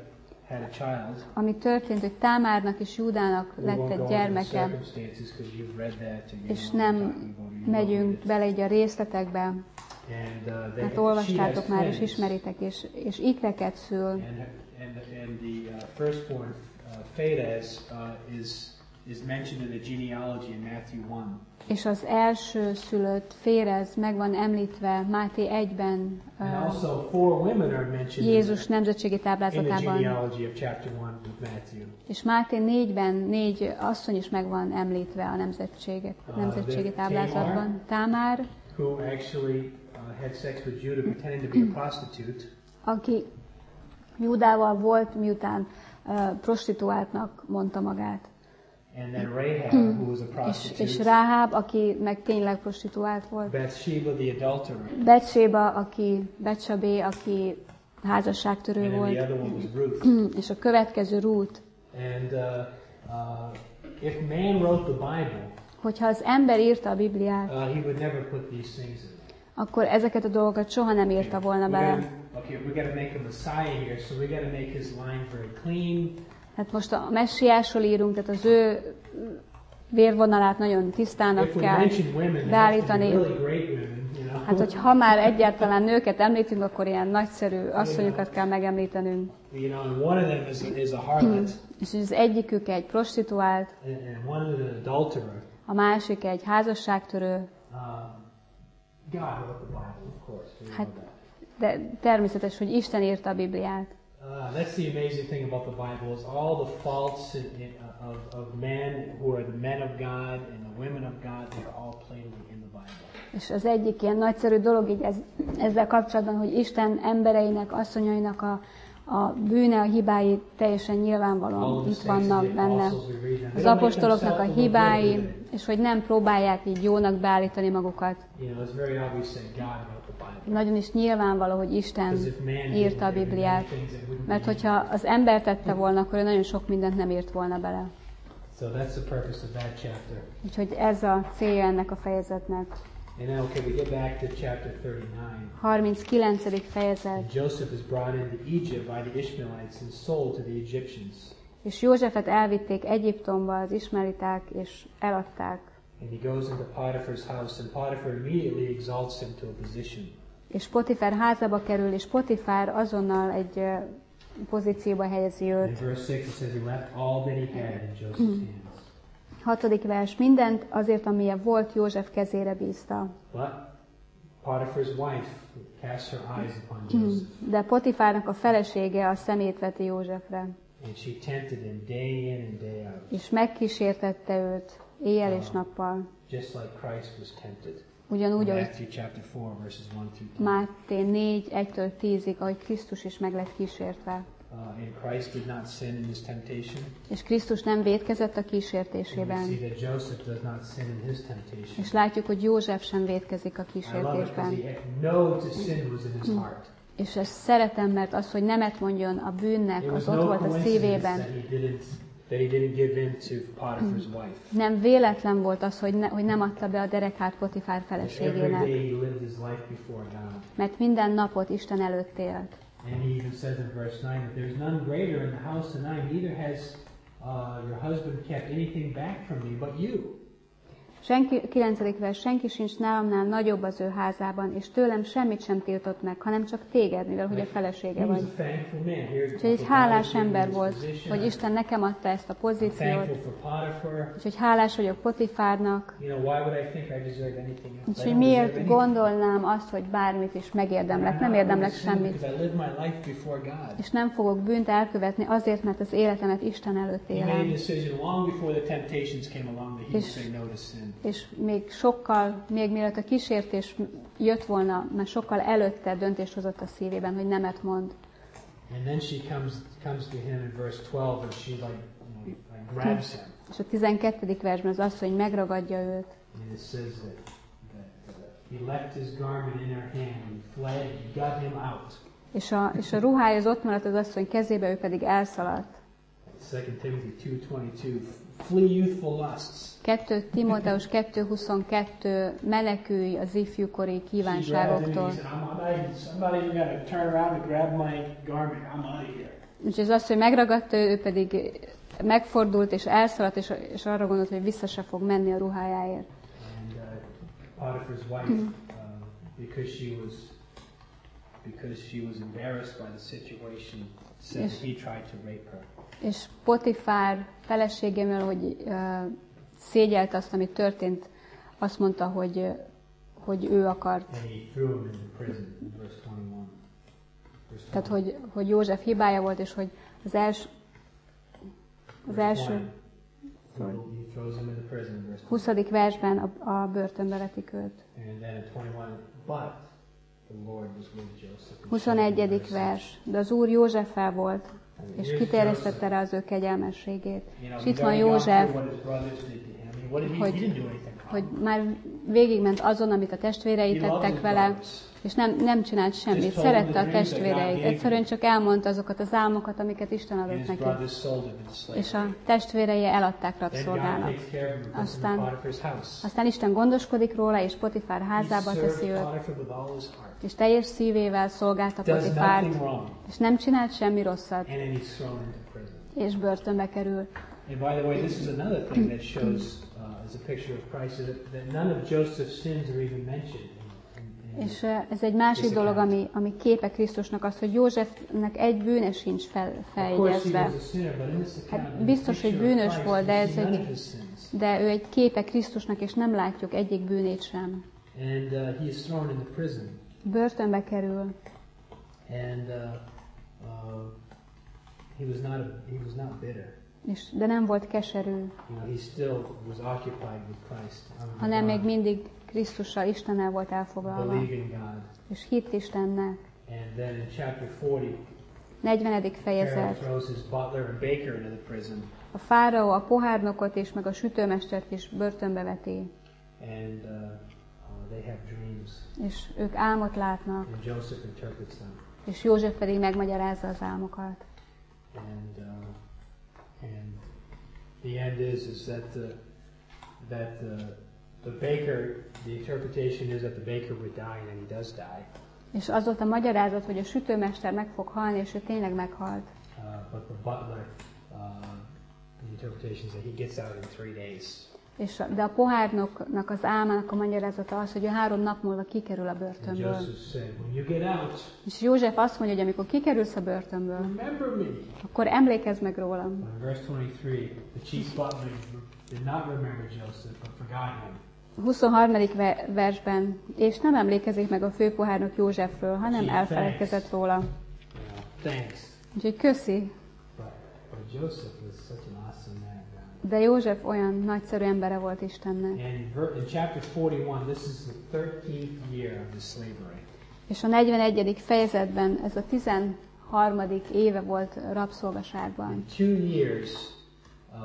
had a child. Ami történt, hogy Támárnak és Júdának We lett won't go egy into the gyermeke, circumstances because you've read that and you és know nem what I'm talking about, or you megyünk know it. bele így a részletekbe, And, uh, they, hát she olvastátok has már és twins. ismeritek, és, és ikreket szül, And, and, and the uh, firstborn, uh, Phares, uh, is, is mentioned in the genealogy in Matthew one. és az első szülött Férez meg van említve Máté egyben And uh, also four women are mentioned Jézus in, nemzetségi the, in the táblázatában, genealogy of chapter one of Matthew. és Máté négyben négy asszony is meg van említve a nemzetségek, Uh, nemzetségi the táblázatban. Támár, Who actually uh, had sex with Judah pretending to be a prostitute. aki Júdával volt, miután uh, prostituáltnak mondta magát. And then Rahab, who was a És, prostitute. és Ráháb, aki meg tényleg prostituált volt. Bathsheba, the adulterer. Betséba, aki, Betsabé, aki házasságtörő And then the volt. other one was Ruth. És a következő Rút. And uh, uh, if man wrote the Bible, Hogyha az ember írta a Bibliát, uh, he would never put these things in. akkor ezeket a dolgokat soha nem írta volna We bele. gotta, okay, we got to make a Messiah here, so we got to make his line very clean. Hát most a messiásról írunk, tehát az ő vérvonalát nagyon tisztának If we kell mention women, they have to be beállítani. really great women, you know. Hát, hogy ha már egyáltalán nőket említünk, akkor ilyen nagyszerű asszonyokat kell megemlítenünk. You know, and one of them is, is a harlot, És az egyikük egy prostituált, and, and one is an adulterer. a másik egy házasságtörő, Um, God wrote the Bible, of course. We know Hát- that. de természetes, hogy Isten írta a Bibliát. Uh, that's the amazing thing about the Bible is all the faults in, in, of, of men who are the men of God and the women of God, they are all plainly in the Bible. És az egyik ilyen nagyszerű dolog így ez, ezzel kapcsolatban, hogy Isten embereinek, asszonyainak a, a bűne, a hibái teljesen All nyilvánvalóan of the itt mistakes of vannak the benne. apostles we read them. They Az don't make apostoloknak a themselves look hibái, good, do és hogy nem próbálják így jónak beállítani magukat. they? You know, it's very obvious that God wrote the Bible. Nagyon is nyilvánvaló, hogy Isten Because if man írta a did it, there'd be many Bibliát. things that wouldn't Mert be. hogyha az ember tette volna, akkor ő nagyon sok mindent nem írt volna bele. So that's the purpose of that chapter. Úgyhogy ez a célja ennek a fejezetnek. And now, okay, we get back to chapter thirty-nine. harminckilencedik fejezet. And Joseph is brought into Egypt by the Ishmaelites and sold to the Egyptians. És Józsefet elvitték Egyiptomba az ismeriták, és eladták. And he goes into Potiphar's house, and Potiphar immediately exalts him to a position. És Potifár házába kerül, és Potifár azonnal egy ö, pozícióba helyezi In őt. verse six it says he left all that he had in Joseph's hands. Hatodik vers. Mindent azért, amilyen volt, József kezére bízta. But Potiphar's wife cast her eyes upon Joseph, De Potifárnak a felesége a szemét veti Józsefre, and she tempted him day in and day out, és megkísértette őt éjjel és nappal. just like Christ was tempted. Ugyanúgy, ahogy Matthew chapter four, verses one through ten. Máté négy, egytől tízig, ahogy Krisztus is meg lett kísértve. Uh, and Christ did not sin in his temptation. És Krisztus nem vétkezett a And we kísértésében. see that Joseph does not sin in his temptation. És látjuk, hogy József sem vétkezik a I love it because kísértésben. he had no to sin was in his heart. És ezt szeretem, mert az, hogy nemet mondjon a It bűnnek, was az ott no volt a coincidence szívében. that he didn't that he didn't give in to Potiphar's wife. Nem véletlen volt az, hogy, ne, hogy nem adta be a derekát Potifár Every feleségének. day he lived his life before God. Mert minden napot Isten előtt élt. And he even says in verse nine that there's none greater in the house than I, neither has uh, your husband kept anything back from me but you. Senki, kilencedik vers, senki sincs nálamnál nagyobb az ő házában, és tőlem semmit sem tiltott meg, hanem csak téged, mivel hogy a He felesége was vagy. a thankful man. Here, Úgyhogy egy God hálás gave him ember this volt, position. hogy Isten nekem adta ezt a I'm pozíciót, thankful for Potiphar. úgyhogy hálás vagyok Potifárnak, You know, why would I think I deserve anything else? I úgyhogy don't miért deserve anything. gondolnám azt, hogy bármit is megérdemlek, I'm nem not érdemlek going to sin semmit. because I live my life before God. És nem fogok bűnt elkövetni azért, mert az életemet Isten előtt He made a élem. decision long before the temptations came along that he would És- say no to sin. És még sokkal, még mielőtt a kísértés jött volna, már sokkal előtte döntést hozott a szívében, hogy nemet mond. And then she comes comes to him in verse twelve, and she like, you know, like grabs him, És a tizenkettedik versben az az, hogy megragadja őt. and it says that, that uh, he left his garment in her hand, and fled, he got him out. És a, és a ruhája az ott maradt az asszony kezébe, ő pedig elszaladt. Second Timothy two twenty-two, flee youthful lusts. kettő Timóteus kettő huszonkettő, menekülj az ifjúkori She grabbed him and kívánságoktól. he said, I'm not even, I'm not even going to turn around and grab my garment. I'm out of here. úgyhogy az azt, hogy megragadta, ő pedig megfordult és elszaladt, és, és arra gondolt, hogy vissza se fog menni a ruhájáért. And uh, Potiphar's wife, uh, because she was because she was embarrassed by the situation, said Yes. that he tried to rape her. És Potifár felesége, mivel hogy uh, szégyelt azt, ami történt, azt mondta, hogy, uh, hogy ő akart. And he threw him into prison in verse twenty-one. Verse Tehát, hogy, hogy József hibája volt, és hogy az első, az első Sorry. He throws him into prison in verse huszadik versben a, a börtönbe vetik őt. And then in twenty-one, but the Lord was with Joseph. and huszonegyedik showed him mercy. vers. De az Úr Józseffel volt, And és here's kiterjesztette Joseph. rá az ő kegyelmességét. You know, És he's itt van already gone József, through what his brothers did to him. I mean, what did he, hogy- he didn't do anything hogy wrong. már végigment azon, amit a testvérei He loved tettek his vele, brothers. és nem, nem csinált semmit. Just told them Szerette a the dreams that God testvéreit. gave Egyszerűen csak elmondta azokat az álmokat, amiket Isten And adott his neki. brothers sold him into slavery. És a testvérei eladták Then God rabszolgának. takes care of him and puts him in Aztán- Potiphar's house. Aztán Isten gondoskodik róla, és Potifár He házába teszi served őt, Potiphar with all his heart. és teljes szívével szolgálta Does Potifárt, nothing wrong. és nem csinált semmi rosszat, And then he's thrown into prison. és börtönbe kerül. And by the way, this is another thing that shows, uh, as a picture of Christ, is that, that none of Joseph's sins are even mentioned. In, in, És eh, ez egy másik dolog, ami, ami képe Krisztusnak az, hogy Józsefnek egy bűne sincs fel, of course, he was feljegyezve. a sinner, but in this account, Hát in the biztos, hogy picture of bűnös Christ, volt, de we ez see none egy- of his sins. De ő egy képe Krisztusnak, és nem látjuk egyik bűnét sem. And uh, he is thrown into prison. Börtönbe kerül, And uh, uh, he was not a, he was not bitter. és, de nem volt keserű, You know, he still was occupied with Christ, um, hanem még God, mindig Krisztussal, Istennel volt elfoglalva, believing God. és hitt Istennek. And then in chapter forty, negyvenedik Pharaoh fejezet. throws his butler and baker into the prison, A fáraó a pohárnokot és meg a sütőmestert is börtönbe veti, and uh, uh, they have dreams, és ők álmot látnak, and Joseph interprets them. és József pedig megmagyarázza az álmokat. And uh, and the end is is that the that the the baker, the interpretation is that the baker would die, and then he does die. És az volt a magyarázat, hogy a sütőmester meg fog halni, és ő tényleg meghalt. Uh, but the butler, uh, the interpretation is that he gets out in three days. És, a- de a pohárnoknak az álmának a magyarázata az, hogy ő három nap múlva kikerül a And börtönből. Joseph said, "When you get out, És József azt mondja, hogy amikor kikerülsz a börtönből, remember me." akkor emlékezz meg rólam. But in verse twenty-three, the chief butler did not remember Joseph, but forgot him. huszonharmadik ve- versben, és nem emlékezik meg a főpohárnok Józsefről, hanem elfeledkezett róla. You know, thanks. Úgyhogy köszi, But, but Joseph was such an awesome man. God. de József olyan nagyszerű embere volt Istennek. And in, ver- in chapter forty-one, this is the thirteenth year of the slavery. És a negyvenegyedik fejezetben ez a tizenharmadik éve volt rabszolgaságban. And two years uh,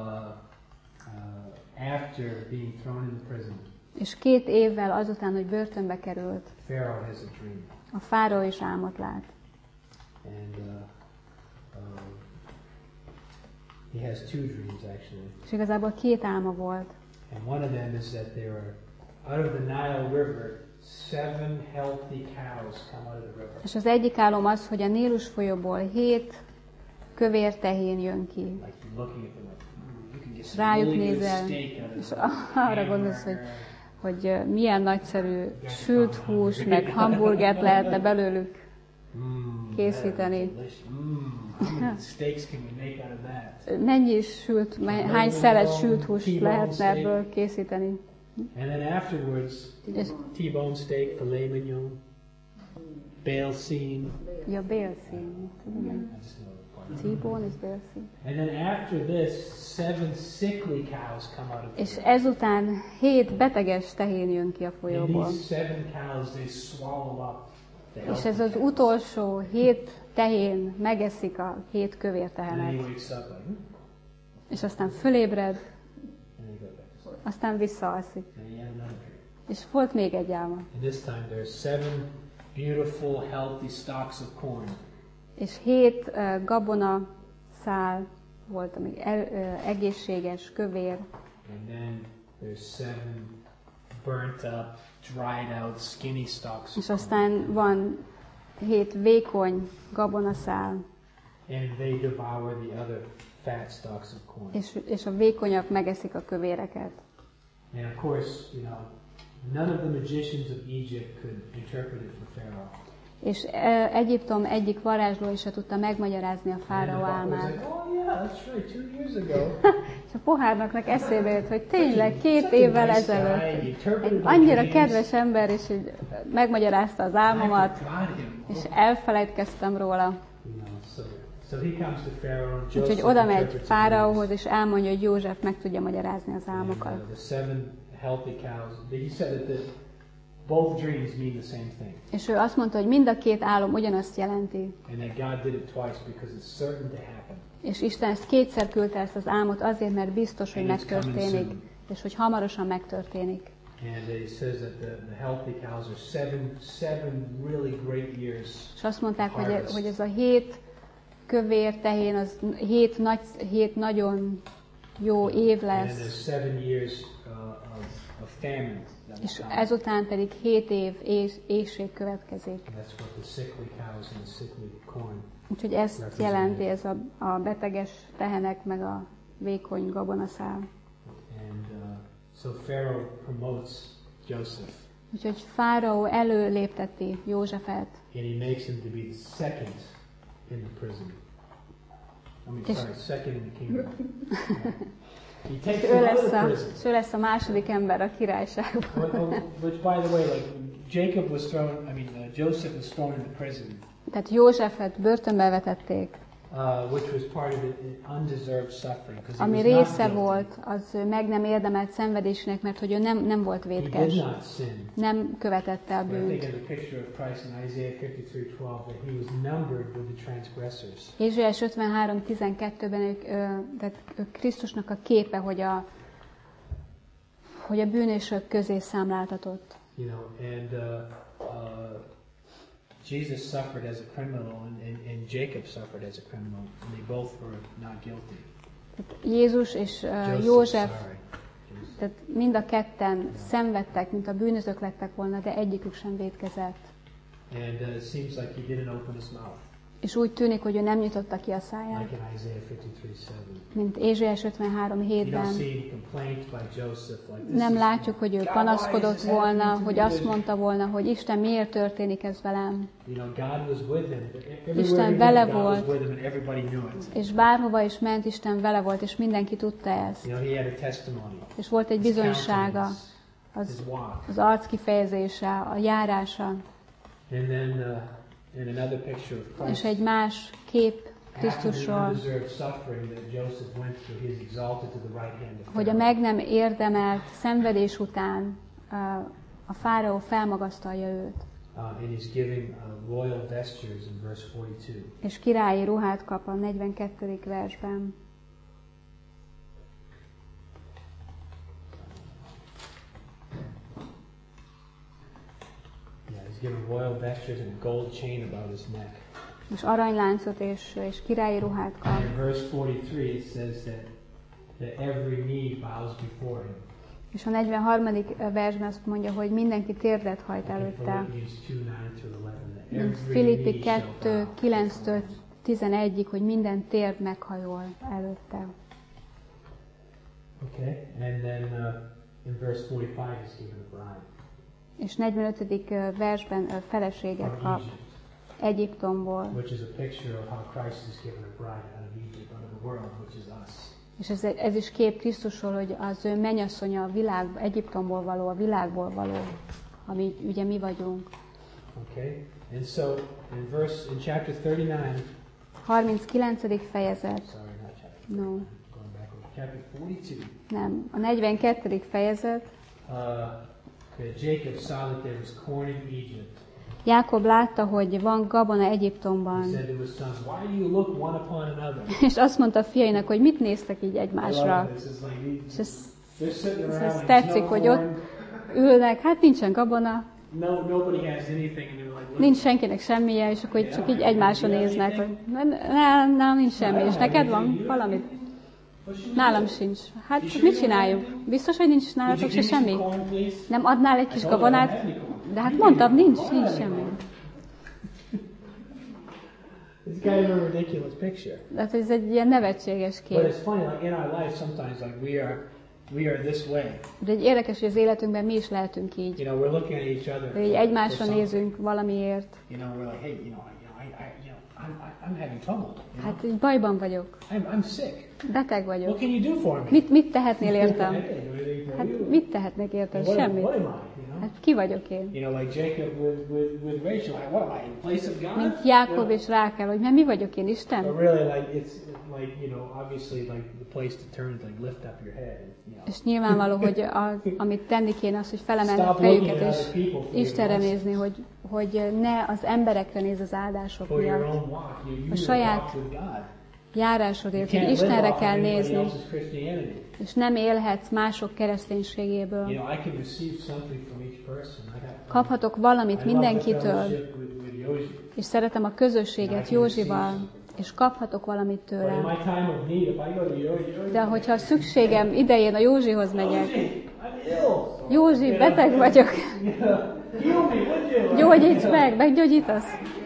uh, after being thrown into prison, És két évvel azután, hogy börtönbe került, Pharaoh has a dream. a fáraó is álmot lát. And uh, uh, he has two dreams, actually. És igazából két álma volt. And one of them is that there are, out of the Nile River, seven healthy cows come out of the river. És az egyik álom az, hogy a Nílus folyóból hét kövér tehén jön ki. Like you're looking at them like, mm, you can get És some rájuk really good nézel, steak out of és them. arra gondolsz, hogy, hogy uh, milyen nagyszerű sült hús, meg hamburgert lehetne belőlük Mm, készíteni. that is delicious. Mm, how many steaks can we make out of that? Mennyi sült, me- hány szelet sült hús lehetne ebből készíteni. And then afterwards, És, T-bone steak, filet mignon, bale scene. ja, bélszín. I just know the part. T-bone is bélszín. And then after this, seven sickly cows come out of the És river. ezután hét beteges tehén jön ki a And folyóból. these seven cows, they swallow up the És healthy ez az cows. utolsó hét tehén megeszik a hét kövér And then he tehenet. wakes up like, hmm, És aztán fölébred, and then he goes back to sleep. aztán visszaalszik. And he had another dream. És volt még egy álma. And this time there's seven beautiful, healthy stalks of corn. És hét uh, gabona szál volt, ami el, uh, egészséges, kövér. And then there's seven burnt up, dried out, skinny stalks És of corn. aztán van hét vékony gabonaszál. and they devour the other fat stalks of corn. És, és a vékonyak megeszik a kövéreket. And of course, you know, none of the magicians of Egypt could interpret it for Pharaoh. És e, Egyiptom egyik varázsló is se tudta megmagyarázni a And fáraó the butler was álmát. like, oh yeah, that's right, two years ago. És a pohárnaknak eszébe jut, hogy tényleg két Such a évvel nice ezelőtt guy, interpreted egy my annyira dreams. kedves ember, és így megmagyarázta az álmomat, I forgot him. és elfelejtkeztem róla. You know, so, so he comes to Pharaoh, and Úgyhogy Joseph oda megy interprets the Fáraóhoz, dreams. és elmondja, hogy József meg tudja magyarázni az And, álmokat. uh, the seven healthy cows. He said that the, both dreams mean the same thing, És ő azt mondta, hogy mind a két álom ugyanazt jelenti. and that God did it twice because it's certain to happen. És Isten ezt kétszer küldte ezt az álmot azért, mert biztos, hogy And it's coming megtörténik, soon. és hogy hamarosan megtörténik. And uh, he says that the, the healthy cows are seven, seven really great years. És azt mondták, hogy, Harvest. hogy ez a hét kövér tehén, az hét, nagy, hét nagyon jó év And then lesz, there's seven years uh, of, of famine. that will és come. ezután pedig hét év és, éhség következik. And that's what the sickly cows and the sickly corn. Úgyhogy ezt jelenti ez a, a beteges tehenek, meg a vékony gabonaszál. And uh, so Pharaoh promotes Joseph, Úgyhogy Fáraó előlépteti Józsefet, and he makes him to be the second in the prison. I mean, És- sorry, second in the kingdom. He takes és him ő out of lesz, the a, prison. és ő lesz a második ember a királyságban. Well, oh, which, by the way, like Jacob was thrown. I mean, uh, Joseph was thrown into prison, Tehát Józsefet börtönbe vetették, uh, which was part of the undeserved suffering because he ami was not része guilty. volt az meg nem érdemelt szenvedésnek, mert hogy ő nem, nem volt He vétkes, did not sin. nem követette a But I think bűnt. in the picture of Christ in Isaiah fifty-three twelve that he was numbered with the transgressors. Ézsaiás ötvenhárom tizenkettőben ők, ö, tehát ő Krisztusnak a képe, hogy a, hogy a bűnösök közé számláltatott. You know, and uh, uh, Jesus suffered as a criminal, and, and, and Jacob suffered as a criminal, and they both were not guilty. Tehát Jézus és uh, Joseph, József, sorry. Joseph. tehát mind a ketten szenvedtek, mint a bűnözők lettek volna, de egyikük sem vétkezett. And uh, it seems like he didn't open his mouth, És úgy tűnik, hogy ő nem nyitotta ki a száját, like in Isaiah fifty-three seven. mint Ézsaiás ötvenhárom You don't hétben. see any complaint by Joseph like this. Nem is látjuk, hogy ő God, why panaszkodott is this happening volna, to hogy me? azt mondta volna, hogy Isten, miért történik ez velem? You know, God was with him. Everywhere Isten he vele went, God was volt. with him, and everybody knew it. És bárhova is ment, Isten vele volt, és mindenki tudta ezt. You know, he had a testimony. És volt egy His bizonysága, countenance, az, his walk. az arc kifejezése, a járása, And then uh, in another picture of Christ, és egy más kép after the Krisztusról, undeserved suffering that Joseph went through, he is exalted to the right hand of hogy a Pharaoh. meg nem érdemelt szenvedés után uh, a fáraó felmagasztalja őt, Uh, and he's giving uh, royal vestures in verse forty-two. és királyi ruhát kap a negyvenkettedik versben. Yeah, he's given royal vestures and a gold chain about his neck. És aranyláncot és, és királyi ruhát kap. And in verse forty-three it says that, that every knee bows before him. És a negyvenharmadik versben azt mondja, hogy mindenki térdet hajt In előtte. Philippians two nine to eleven, that Mint every Filippi knee shall kettő bow kilenctől tizenegyig, hogy minden térd meghajol előtte. Okay, and then uh, in verse forty-five he's given a bride És negyvenötödik versben ö, feleséget from kap Egypt, Egyiptomból. which is a picture of how Christ is given a bride out of Egypt, out of the world, which is us. És ez, ez is kép Krisztusról, hogy az ő mennyasszonya a világ, Egyiptomból való, a világból való, ami ugye mi vagyunk. Okay, and so in verse in chapter thirty-nine, harminckilencedik fejezet, sorry, not chapter. no, Going backwards. Chapter forty-two. nem, a negyvenkettedik fejezet, Uh, that Jacob saw that there was corn in Egypt. Jákob látta, hogy van gabona He Egyiptomban, said to his sons, "Why do you look one upon another?" és azt mondta a fiainak, hogy mit néztek így I egymásra. love this. It's like És these, ez, they're sitting és around ez like tetszik, no hogy corn. ott ülnek, hát nincsen gabona, No, nobody has anything, and they're like, "Look, nincs senkinek semmije, és akkor csak így egymásra néznek, hogy nem, nem, nem, nincs semmi, és neked van valamit? Nálam sincs. Hát mit csináljuk? Biztos, hogy nincs would you nálatok se give me some semmi? corn, please?" Nem adnál egy I kis told her I don't gabonát? have any corn. De hát mondtam, nincs, nincs semmi. It's kind of a ridiculous picture. Tehát ez egy ilyen nevetséges But kép. it's funny, like in our life sometimes, like we are, we are this way. De egy érdekes, hogy az életünkben mi is lehetünk így. You know, we're looking at each other. De így for- egymásra for something. nézünk valamiért. You know, we're like, hey, you know, you know, I, I, you know, I'm, I, I'm having trouble. You know? Hát így bajban vagyok. I'm, I'm sick. Beteg What vagyok. can you do for me? Mit, mit tehetnél I értem? can't do anything for Hát you. mit tehetnék értem? What, Semmit. what am I? You know? Hát ki vagyok én? You know, like Jacob with, with, with Rachel. Like, what am I in place of God? Mint Jákob You know? és Rákel, hogy mert mi vagyok én, Isten? But really, like it's like you know, obviously, like the place to turn is like lift up your head. And, you know, És nyilvánvaló, hogy az, amit tenni kéne, az, hogy felemelni a stop looking fejüket, at és other people for Istenre your, nézni, hogy, hogy ne az emberekre néz az áldások for your miatt. own walk. You, you A saját walk with God. járásodért, You hogy can't live Istenre off of kell anybody nézni, else's Christianity. és nem élhetsz mások kereszténységéből. You know, I can receive something from each person. I have, Kaphatok valamit I love the mindenkitől, fellowship with, with Yoshi. és szeretem a közösséget Józsival, és kaphatok valamit But in tőle. my time of need, if I go to Yoshi, Yoshi, De hogyha szükségem idején a Józsihoz megyek, Yoshi, I'm ill. Józsi, beteg vagyok, You know, heal me, would you? gyógyíts meg, meggyógyítasz.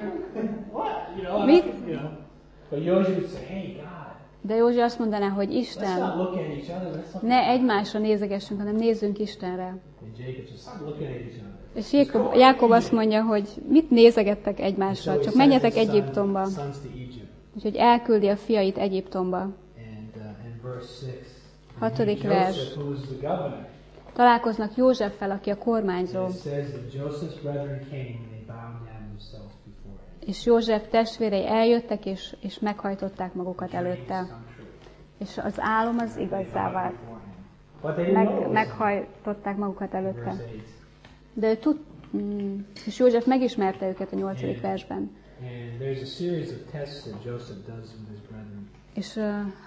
What? You know, Mit? you know. But Yoshi would say, hey, God, De Józsi azt mondaná, hogy let's not Isten, look at each other. Let's look ne egymásra nézegessünk, hanem nézzünk Istenre. And Jacob says, stop looking at each other. És Jákob, Jákob azt mondja, hogy mit nézegettek So egymásra, he csak sends menjetek his son- Egyiptomba. sons to Egypt. Úgyhogy elküldi a fiait Egyiptomba. And uh, in verse six, Hatodik Joseph, vers. who was the governor, Találkoznak Józseffel, aki a kormányzó, and it says that Joseph's brethren came and they bowed down themselves before him. és József testvérei eljöttek, és, és meghajtották magukat Dreams előtte. come true. És az álom az They igazzá bowed vált. before him. But they didn't Meg, know it was meghajtották magukat him. előtte. Verse eight. De ő tud, mm, és József megismerte őket a nyolcadik versben. And there's a series of tests that Joseph does with his brethren. És uh,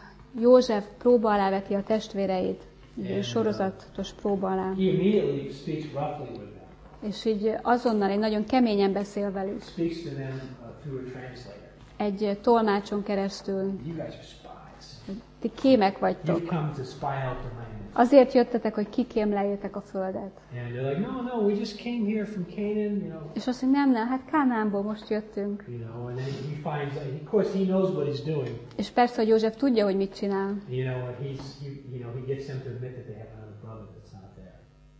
József próba alá veti a testvéreit, így Yeah. sorozatos próba alá. He immediately speaks roughly with them. És így azonnal egy nagyon keményen beszél velük. Speaks to them uh, through a translator. Egy uh, tolmácson keresztül. You guys are spies. Ti kémek You've vagytok. come to spy out the land. Azért jöttetek, hogy kikémleljetek a földet. And they're like, no, no, we just came here from Canaan, you know. És azt mondja, nem, nem, hát Kánaánból most jöttünk. You know, and then he finds out, of course, he knows what he's doing. És persze, hogy József tudja, hogy mit csinál. You know, and he's, he, you know, he gets them to admit that they have another brother that's not there.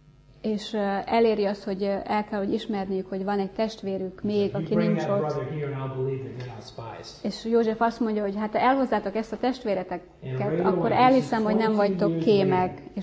És uh, eléri azt, hogy uh, el kell, hogy ismerniük, hogy van egy testvérük még, You aki bring nincs that ott. brother here and I'll believe that they're not spies. És József azt mondja, hogy hát ha elhozzátok ezt a testvéreteket, And akkor elhiszem, hogy nem vagytok kémek. És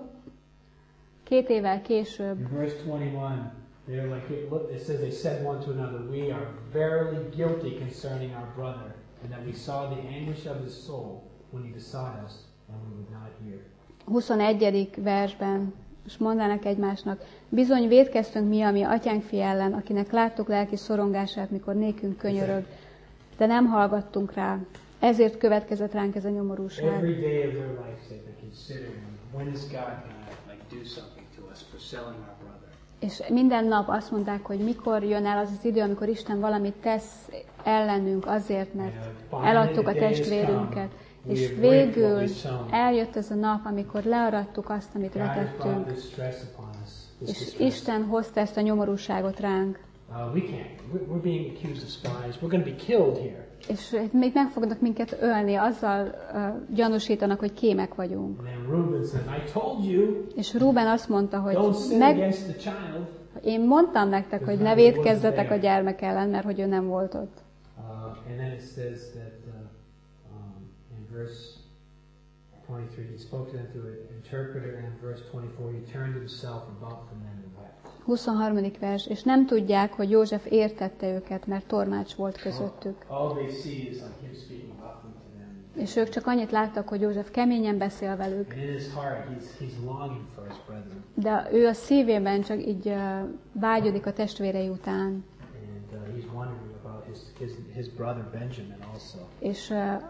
huszonkét évvel később In verse twenty-one, they're like, it, look, it says they said one to another, we are verily guilty concerning our brother, and that we saw the anguish of his soul when he besought us, and we would not hear. huszonegyedik versben, és mondanak egymásnak, bizony vétkeztünk mi a mi atyánk fia ellen, akinek láttuk lelki szorongását, mikor nékünk könyörög, de nem hallgattunk rá. Ezért következett ránk ez a nyomorúság. Every day of their life, they're considering, when is God going to like do something to us for selling our brother? És minden nap azt mondták, hogy mikor jön el az az idő, amikor Isten valamit tesz ellenünk azért, mert eladtuk a testvérünket. És végül eljött ez a nap, amikor learadtuk azt, amit God has brought vetettünk, this stress upon us. This és distress. Isten hozta ezt a nyomorúságot ránk. Uh, we can't. We're, we're being accused of spies. We're going to be killed here. És még meg fognak minket ölni, azzal uh, gyanúsítanak, hogy kémek vagyunk. And then Reuben says, I told you, És Ruben azt mondta, hogy don't sin meg, against the child. én mondtam nektek, hogy ne vétkezzetek a gyermek ellen, mert hogy ő nem volt ott. Uh, and then it says that uh, um, in verse twenty-three, he spoke to them through an interpreter, and in verse twenty-four, he turned himself about from them and wept. huszonharmadik vers, és nem tudják, hogy József értette őket, mert tormács volt közöttük. All they see is like him speaking roughly to them. És ők csak annyit láttak, hogy József keményen beszél velük, And in his heart, he's, he's longing for his brethren. de ő a szívében csak így uh, vágyodik a testvérei után, And uh, he's wondering about his, his, his brother Benjamin also. és, uh,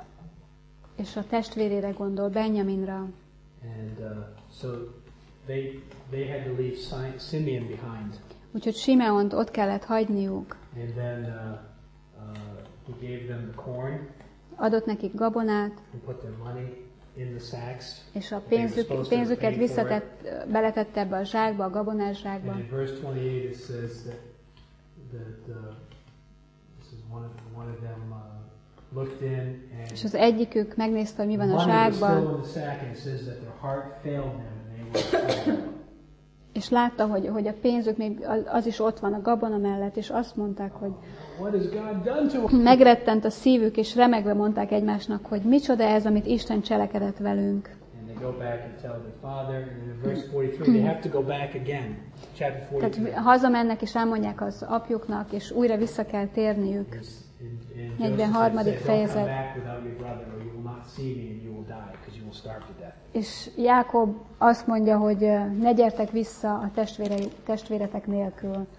és a testvérére gondol, Benjaminra. And uh, so they they had to leave Si- Simeon behind. Úgyhogy Simeont ott kellett hagyniuk. And then uh, uh, he gave them the corn Adott nekik gabonát, and put their money in the sacks. és a pénzük, pénzüket visszatett, beletette ebbe a zsákba, a gabonás zsákba. And in verse twenty-eight it says that that uh, this is one of one of them uh, looked in and És az egyikük megnézte, hogy mi van a money was still zsákban, in the sack, and it says that their heart failed them and they were és látta, hogy, hogy a pénzük még az, az is ott van a gabona mellett, és azt mondták, hogy what has God done to us? megrettent a szívük, és remegve mondták egymásnak, hogy micsoda ez, amit Isten cselekedett velünk. And they go back and tell their father, and in verse forty-three they have to go back again. Chapter forty-three. Tehát hazamennek, és elmondják az apjuknak, és újra vissza kell térniük. In, in negyvenharmadik Joseph said, don't come fejezet. back without your brother, or you will not see me and you will die, because you will starve to death. És Jákob azt mondja, hogy ö, ne gyertek vissza a testvérei, testvéretek nélkül. And,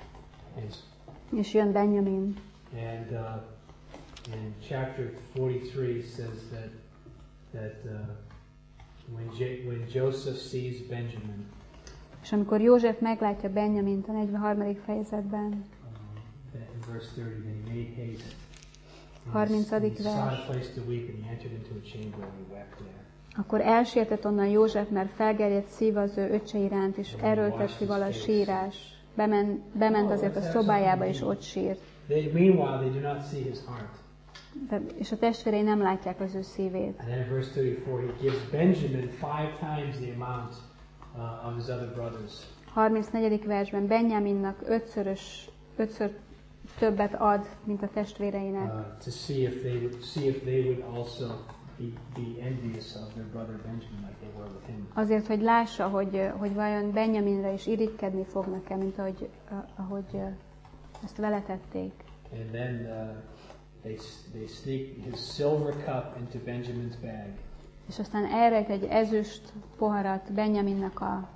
És jön Benjamin. and uh, in chapter forty-three says that that uh, when, J- when Joseph sees Benjamin, És amikor József meglátja Benjamint a negyvenharmadik fejezetben, um, that in verse thirty, then he made haste. And harmincadik he sought a vers. place to weep, and he entered into a chamber and he wept there. Akkor elsietett onnan József, mert felgerjedt szíve az ő öccse iránt, és erőlteti vala a sírás. Bemen, bement azért a szobájába, és ott sírt. They, meanwhile, they do not see his heart. De, és a testvérei nem látják az ő szívét. And then in verse thirty-four, he gives Benjamin five times the amount uh, of his other brothers. harmincnegyedik versben Benjaminnak ötszörös, ötször többet ad, mint a testvéreinek. Uh, to see if they would see if they would also be, be envious of their brother Benjamin like they were with him. Azért, hogy lássa, hogy, hogy vajon Benjaminre is irigykedni fognak-e, mint ahogy, ahogy ezt vele tették. And then uh, they they sneak his silver cup into Benjamin's bag. És aztán elrejt egy ezüst poharat Benjaminnak a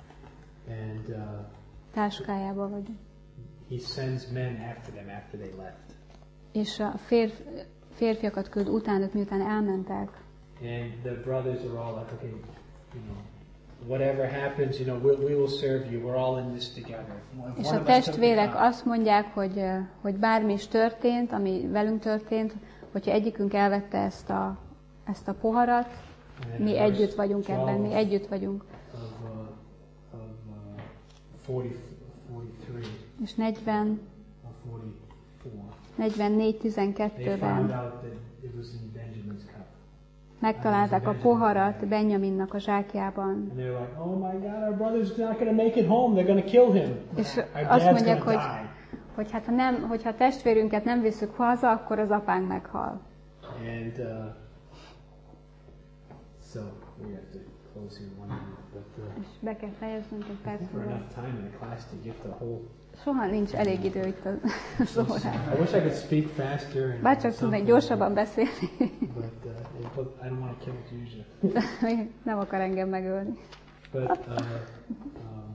And uh, táskájába, vagy, he sends men after them after they left. és a férf, férfiakat küld utánuk, miután elmentek. And the brothers are all like, okay, you know, whatever happens, you know, we, we will serve you. We're all in this together. If És one a of us took the testvérek cup, azt mondják, hogy, hogy bármi is történt, ami velünk történt, hogyha egyikünk elvette ezt a, ezt a poharat, and mi verse együtt vagyunk ebben, mi twelve együtt vagyunk. Of, uh, of uh, forty, forty-three, És negyven, or forty-four. negyvennégy They found tizenkettőben out that it was in Benjamin's cup. megtalálták a poharat Benjaminnak a zsákjában. And they're like, oh my God, our brother's not going to make it home. They're going to kill him. És Our azt dad's mondják, going to hogy, die. hogy hát ha, nem, hogyha a testvérünket nem visszük haza, akkor az apánk meghal. And uh, so we have to close here one minute, but uh, És be kell fejeznünk egy perc for múlva. enough time in the class to get the whole. Soha nincs elég idő itt a- az órán. I wish I could speak faster. And Bár csak tudnék something, gyorsabban beszélni, But uh, it- I don't want to kill Fuchsia. de még nem akar engem megölni. But uh, um,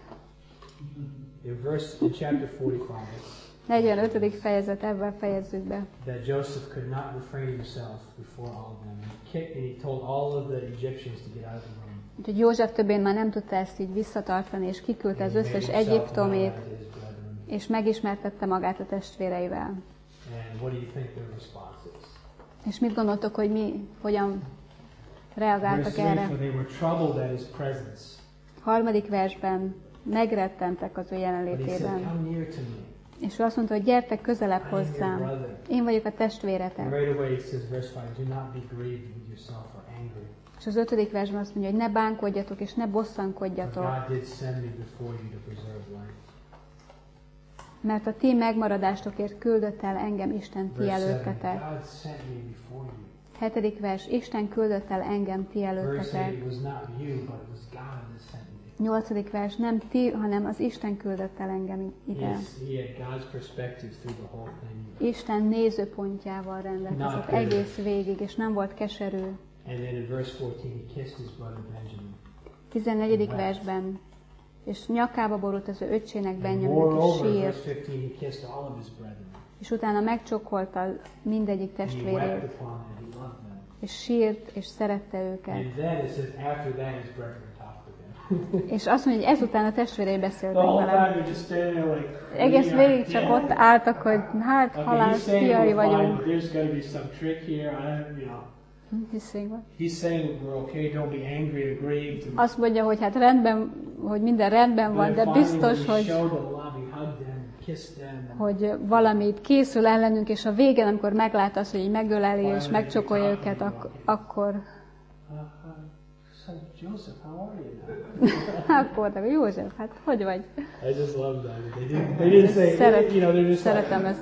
in verse in chapter forty-five, negyvenötödik fejezet, ebben fejezzük be. that Joseph could not refrain himself before all of them, and he kicked, and he told all of the Egyptians to get out of the room. Úgyhogy József többén már nem tudta ezt így visszatartani, és kiküldte az And he összes made himself egyiptomét, known to his brethren. és megismertette magát a testvéreivel. And what do you think their response is? És mit gondoltok, hogy mi, hogyan reagáltak Verse three, erre? for they were troubled at his presence. Harmadik versben megrettentek az ő But he said, jelenlétében. come near to me. És ő azt mondta, hogy gyertek közelebb I am your hozzám. brother. Én vagyok a And testvéretek. right away it says, verse five, do not be grieved with yourself or angry. És az ötödik versben azt mondja, hogy ne bánkodjatok és ne For bosszankodjatok, God did send me before you to preserve life. mert a ti megmaradásokért küldött el engem Isten ti Verse seven, előttetek. God sent me before you. Hetedik vers, Isten küldött el engem ti Verse előttetek. eight, it was not you, but it was God that sent me. Nyolcadik vers, nem ti, hanem az Isten küldött el engem ide. Yes, he had God's perspective through the whole thing. Isten nézőpontjával rendelkezett egész végig, és nem volt keserű. And then in verse fourteen, he kissed his brother Benjamin. tizennegyedik versben, és nyakába borult az ő öccsének And Benjamin, és moreover, in verse sírt, fifteen, he kissed all of his brethren. és utána megcsókolta mindegyik And he wept testvérét, upon them, he loved them. és sírt, és szerette őket. And then it says, after that, his brethren talked with him. És azt mondja, hogy ezután a testvérei The beszéltek whole vele. time they're just standing there like, Egész yeah, végig csak yeah. ott álltak, hogy hát Okay, he's halász saying fiai we're fine, vagyunk. but there's got to be some trick here. I, you know, Hiszünk. he's saying we're okay. Don't be angry or grieved. And Azt mondja, hogy hát rendben, hogy minden rendben van, but de finally, biztos, when he hogy showed the love, he hugged them, kiss them. And hogy valamit készül ellenünk, és a végén, amikor meglát azt, hogy így megöleli és megcsokolja őket, ak- akkor uh, uh, so Joseph, how are you now? akkor de József, hát hogy vagy? I just love that. They didn't, they didn't say, Szeret, you know, they're just szeretem like, ezt,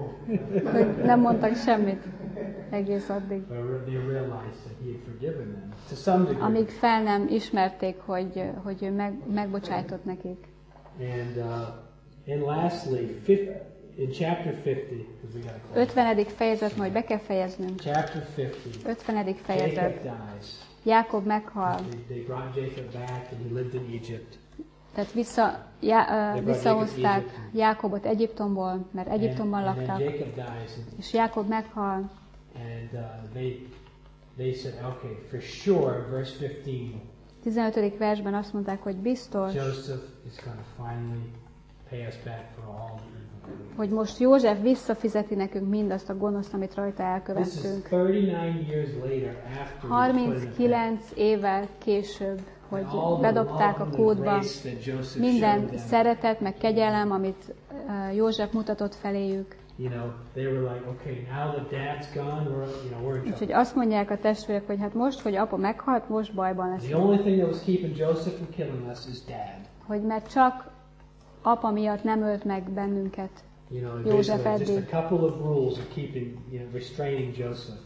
hogy nem mondtak semmit egész addig. but they realized that he had forgiven them to some degree. Amíg fel nem ismerték, hogy, hogy ő meg, megbocsájtott nekik. And uh, and lastly, fifth, in chapter fifty, because we got to close. ötvenedik fejezet, majd be kell fejeznünk. Chapter fifty. ötvenedik Jacob fejezet. dies. Jákob meghal. They, they brought Jacob back, and he lived in Egypt. Tehát vissza, já, uh, visszahozták Jákobot Egyiptomból, mert Egyiptomban and, and laktak. then Jacob dies, and, És Jákob meghal. and uh, they they said, okay, for sure, verse fifteen. tizenötödik versben azt mondták, hogy biztos, Joseph is going to finally pay us back for all the evil. hogy most József visszafizeti nekünk mindazt a gonoszt, amit rajta This is elkövettünk. thirty-nine years later after harminckilenc évvel később, hogy bedobták a kódba minden szeretet, meg kegyelem, amit uh, József mutatott feléjük. You know, they were like, okay, now that dad's gone, we're, you know, we're in trouble. Úgyhogy azt mondják a testvérek, hogy hát most, hogy apa meghalt, most bajban lesz. The only thing that was keeping Joseph from killing us is dad. Hogy mert csak apa miatt nem ölt meg bennünket. You know, József basically just eddig. a couple of rules are keeping, you know, restraining Joseph.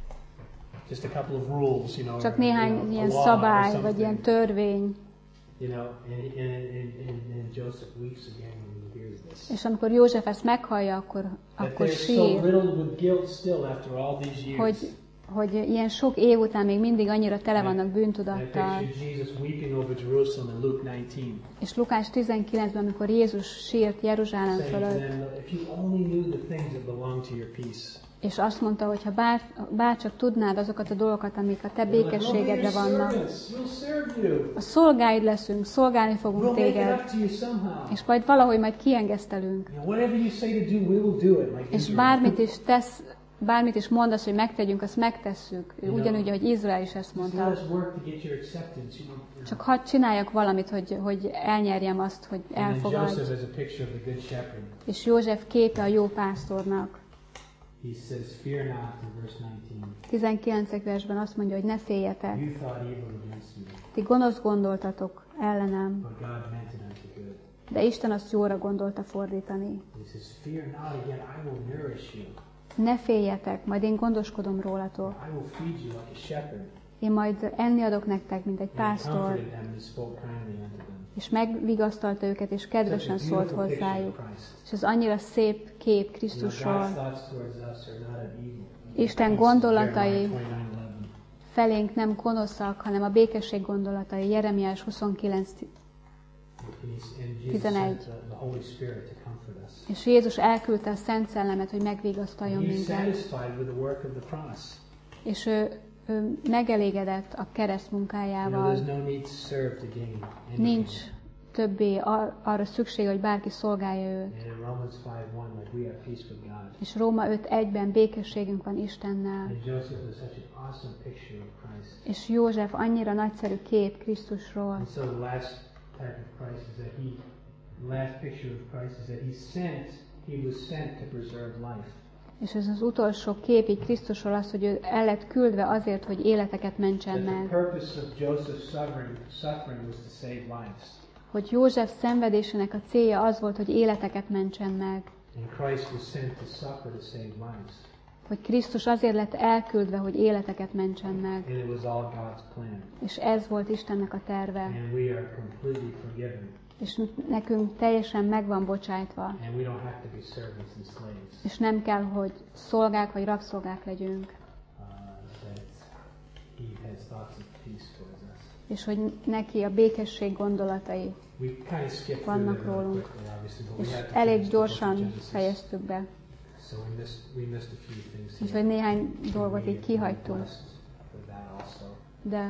Just a couple of rules, you know. Csak or, néhány you know, ilyen a law or szabály, something. vagy ilyen törvény. You know, and, and, and, and, and Joseph weeps again when he hears this. És amikor József ezt meghallja, akkor, That akkor they're so sír, riddled with guilt still after all these years. hogy, hogy ilyen sok év után még mindig annyira tele vannak And I bűntudattal. picture Jesus weeping over Jerusalem in Luke nineteen. És Lukás tizenkilencben, amikor Jézus sírt Jeruzsálem Saying to fölött, them, if you only knew the things that belong to your peace. és azt mondta, hogy ha bár, bárcsak tudnád azokat a dolgokat, amik a te They're like, békességedre "We'll be your vannak, servants. We'll serve you. a szolgáid leszünk, szolgálni We'll fogunk make it téged, up to you somehow. és majd valahogy majd kiengesztelünk. You know, whatever you say to do, we will do it. Like És Israel. bármit is tesz, bármit is mondasz, hogy megtegyünk, azt megtesszük. You know, Ugyanúgy, ahogy Izrael is ezt Just mondta. let us work to get your acceptance. You know, you know. Csak hadd csináljak valamit, hogy, hogy elnyerjem azt, hogy And then elfogadj. Joseph is a picture of the good shepherd. És József képe a jó pásztornak. He says, "Fear not," in verse nineteen. tizenkilencedik versben azt mondja, hogy ne féljetek. You thought evil against me, Ti gonosz gondoltatok ellenem, but God meant it unto good. de Isten azt jóra gondolta fordítani. He says, "Fear not again. I will nourish you. Ne féljetek, majd én gondoskodom rólatok. I will feed you like a shepherd." Én majd enni adok nektek, mint egy And he pásztor. comforted them and spoke kindly unto them. És megvigasztalta őket, és Such a kedvesen szólt beautiful picture of hozzájuk. Christ. És ez annyira szép kép You know, God's Krisztusról. thoughts towards us are not of evil. Isten It's gondolatai Jeremiah twenty-nine eleven. felénk nem gonoszak, hanem a békesség gondolatai. Jeremiás huszonkilenc. And he's- and Jesus tizenegy. sent the, the Holy Spirit to comfort us. És Jézus elküldte a Szent Szellemet, hogy megvigasztaljon He's minket. satisfied with the work of the cross. És ő, ő megelégedett a kereszt You know, munkájával. there's no need to serve to gain anything. Nincs többé ar- arra szükség, hogy bárki szolgálja őt. And in Romans five one, like we have peace with God. És Róma öt egyben békességünk van Istennel. And Joseph is such an awesome picture of Christ. És József annyira nagyszerű kép Krisztusról. And so the last type of Christ is that he, the last picture of Christ is that he sent, he was sent to preserve life. És ez az utolsó kép így Krisztusról az, hogy ő el lett küldve azért, hogy életeket mentsen That the meg. purpose of Joseph's suffering, suffering was to save lives. Hogy József szenvedésének a célja az volt, hogy életeket mentsen meg. And Christ was sent to suffer to save lives. Hogy Krisztus azért lett elküldve, hogy életeket mentsen meg. And it was all God's plan. És ez volt Istennek a terve. And we are completely forgiven. És nekünk teljesen meg van bocsájtva. And we don't have to be servants and slaves. És nem kell, hogy szolgák vagy rabszolgák legyünk. Uh, that he has thoughts of peace towards us. És hogy neki a békesség gondolatai. We kind of skipped through Vannak that real rólunk. quickly, obviously, but we És had to elég finish the book of gyorsan Genesis. fejeztük be. So we missed, we missed a few things here. Úgyhogy néhány dolgot We így get kihagytunk. blessed for that also. De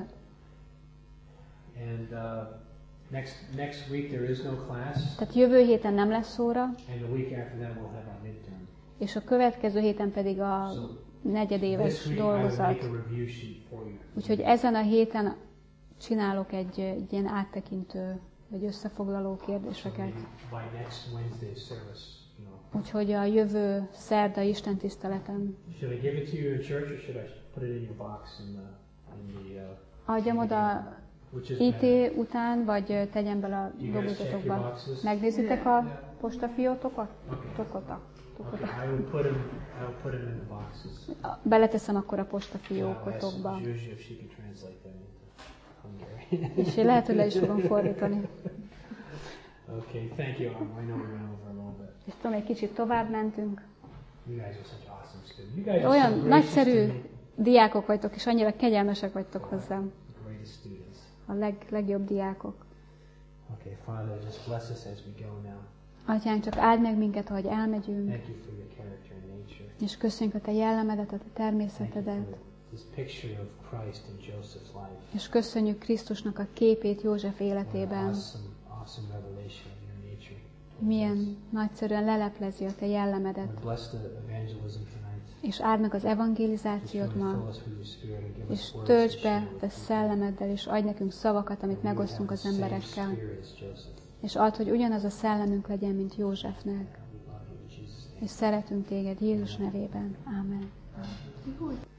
And uh, next next week there is no class, tehát jövő héten nem lesz óra, and the week after that we'll have our midterm. és a következő héten pedig a So negyedéves this week I will make dolgozat. a review sheet for you. Úgyhogy ezen a héten csinálok egy, egy ilyen áttekintő vagy összefoglaló kérdéseket. By next Wednesday service, you know. Úgyhogy a jövő szerda Isten tiszteleten Should I give it to you in church, or should I put it in your box in the in the? Uh, adjam oda which is í better? té után, vagy tegyem bele a You guys check your dobozatokba. boxes? Megnézitek a postafiótokat? Okay. Tokota. Okay, I will put them. I will put them in the boxes. Beleteszem akkor a Yeah, I'll postafiókotokba. ask Zsuzsi if she can translate that into Hungary. És én lehet, hogy le is fogom fordítani. Okay, thank you. I know we went over a little bit. És tudom, egy kicsit tovább mentünk. You guys are such awesome students. You guys are Olyan so gracious nagyszerű to me. diákok vagytok, és annyira kegyelmesek vagytok hozzám. The greatest students. A leg, legjobb diákok. Okay, Father, just bless us as we go now. Atyánk, csak áld meg minket, ahogy elmegyünk, Thank you for your character and nature. és köszönjük a te jellemedet, a te Thank you természetedet, for this picture of Christ in Joseph's life. és köszönjük Krisztusnak a képét József What an életében. awesome, awesome revelation of your nature. Milyen nagyszerűen leleplezi a te jellemedet, Lord, bless the evangelism tonight. és áld meg az Just evangelizációt really fill ma, us with your spirit and give és us words töltsd to be share with te people. szellemeddel, és adj nekünk szavakat, amit And we would megosztunk have az the same emberekkel, spirit as Joseph. és add, hogy ugyanaz a szellemünk legyen, mint Józsefnek, We love you in Jesus' name. és szeretünk téged Jézus nevében. Ámen.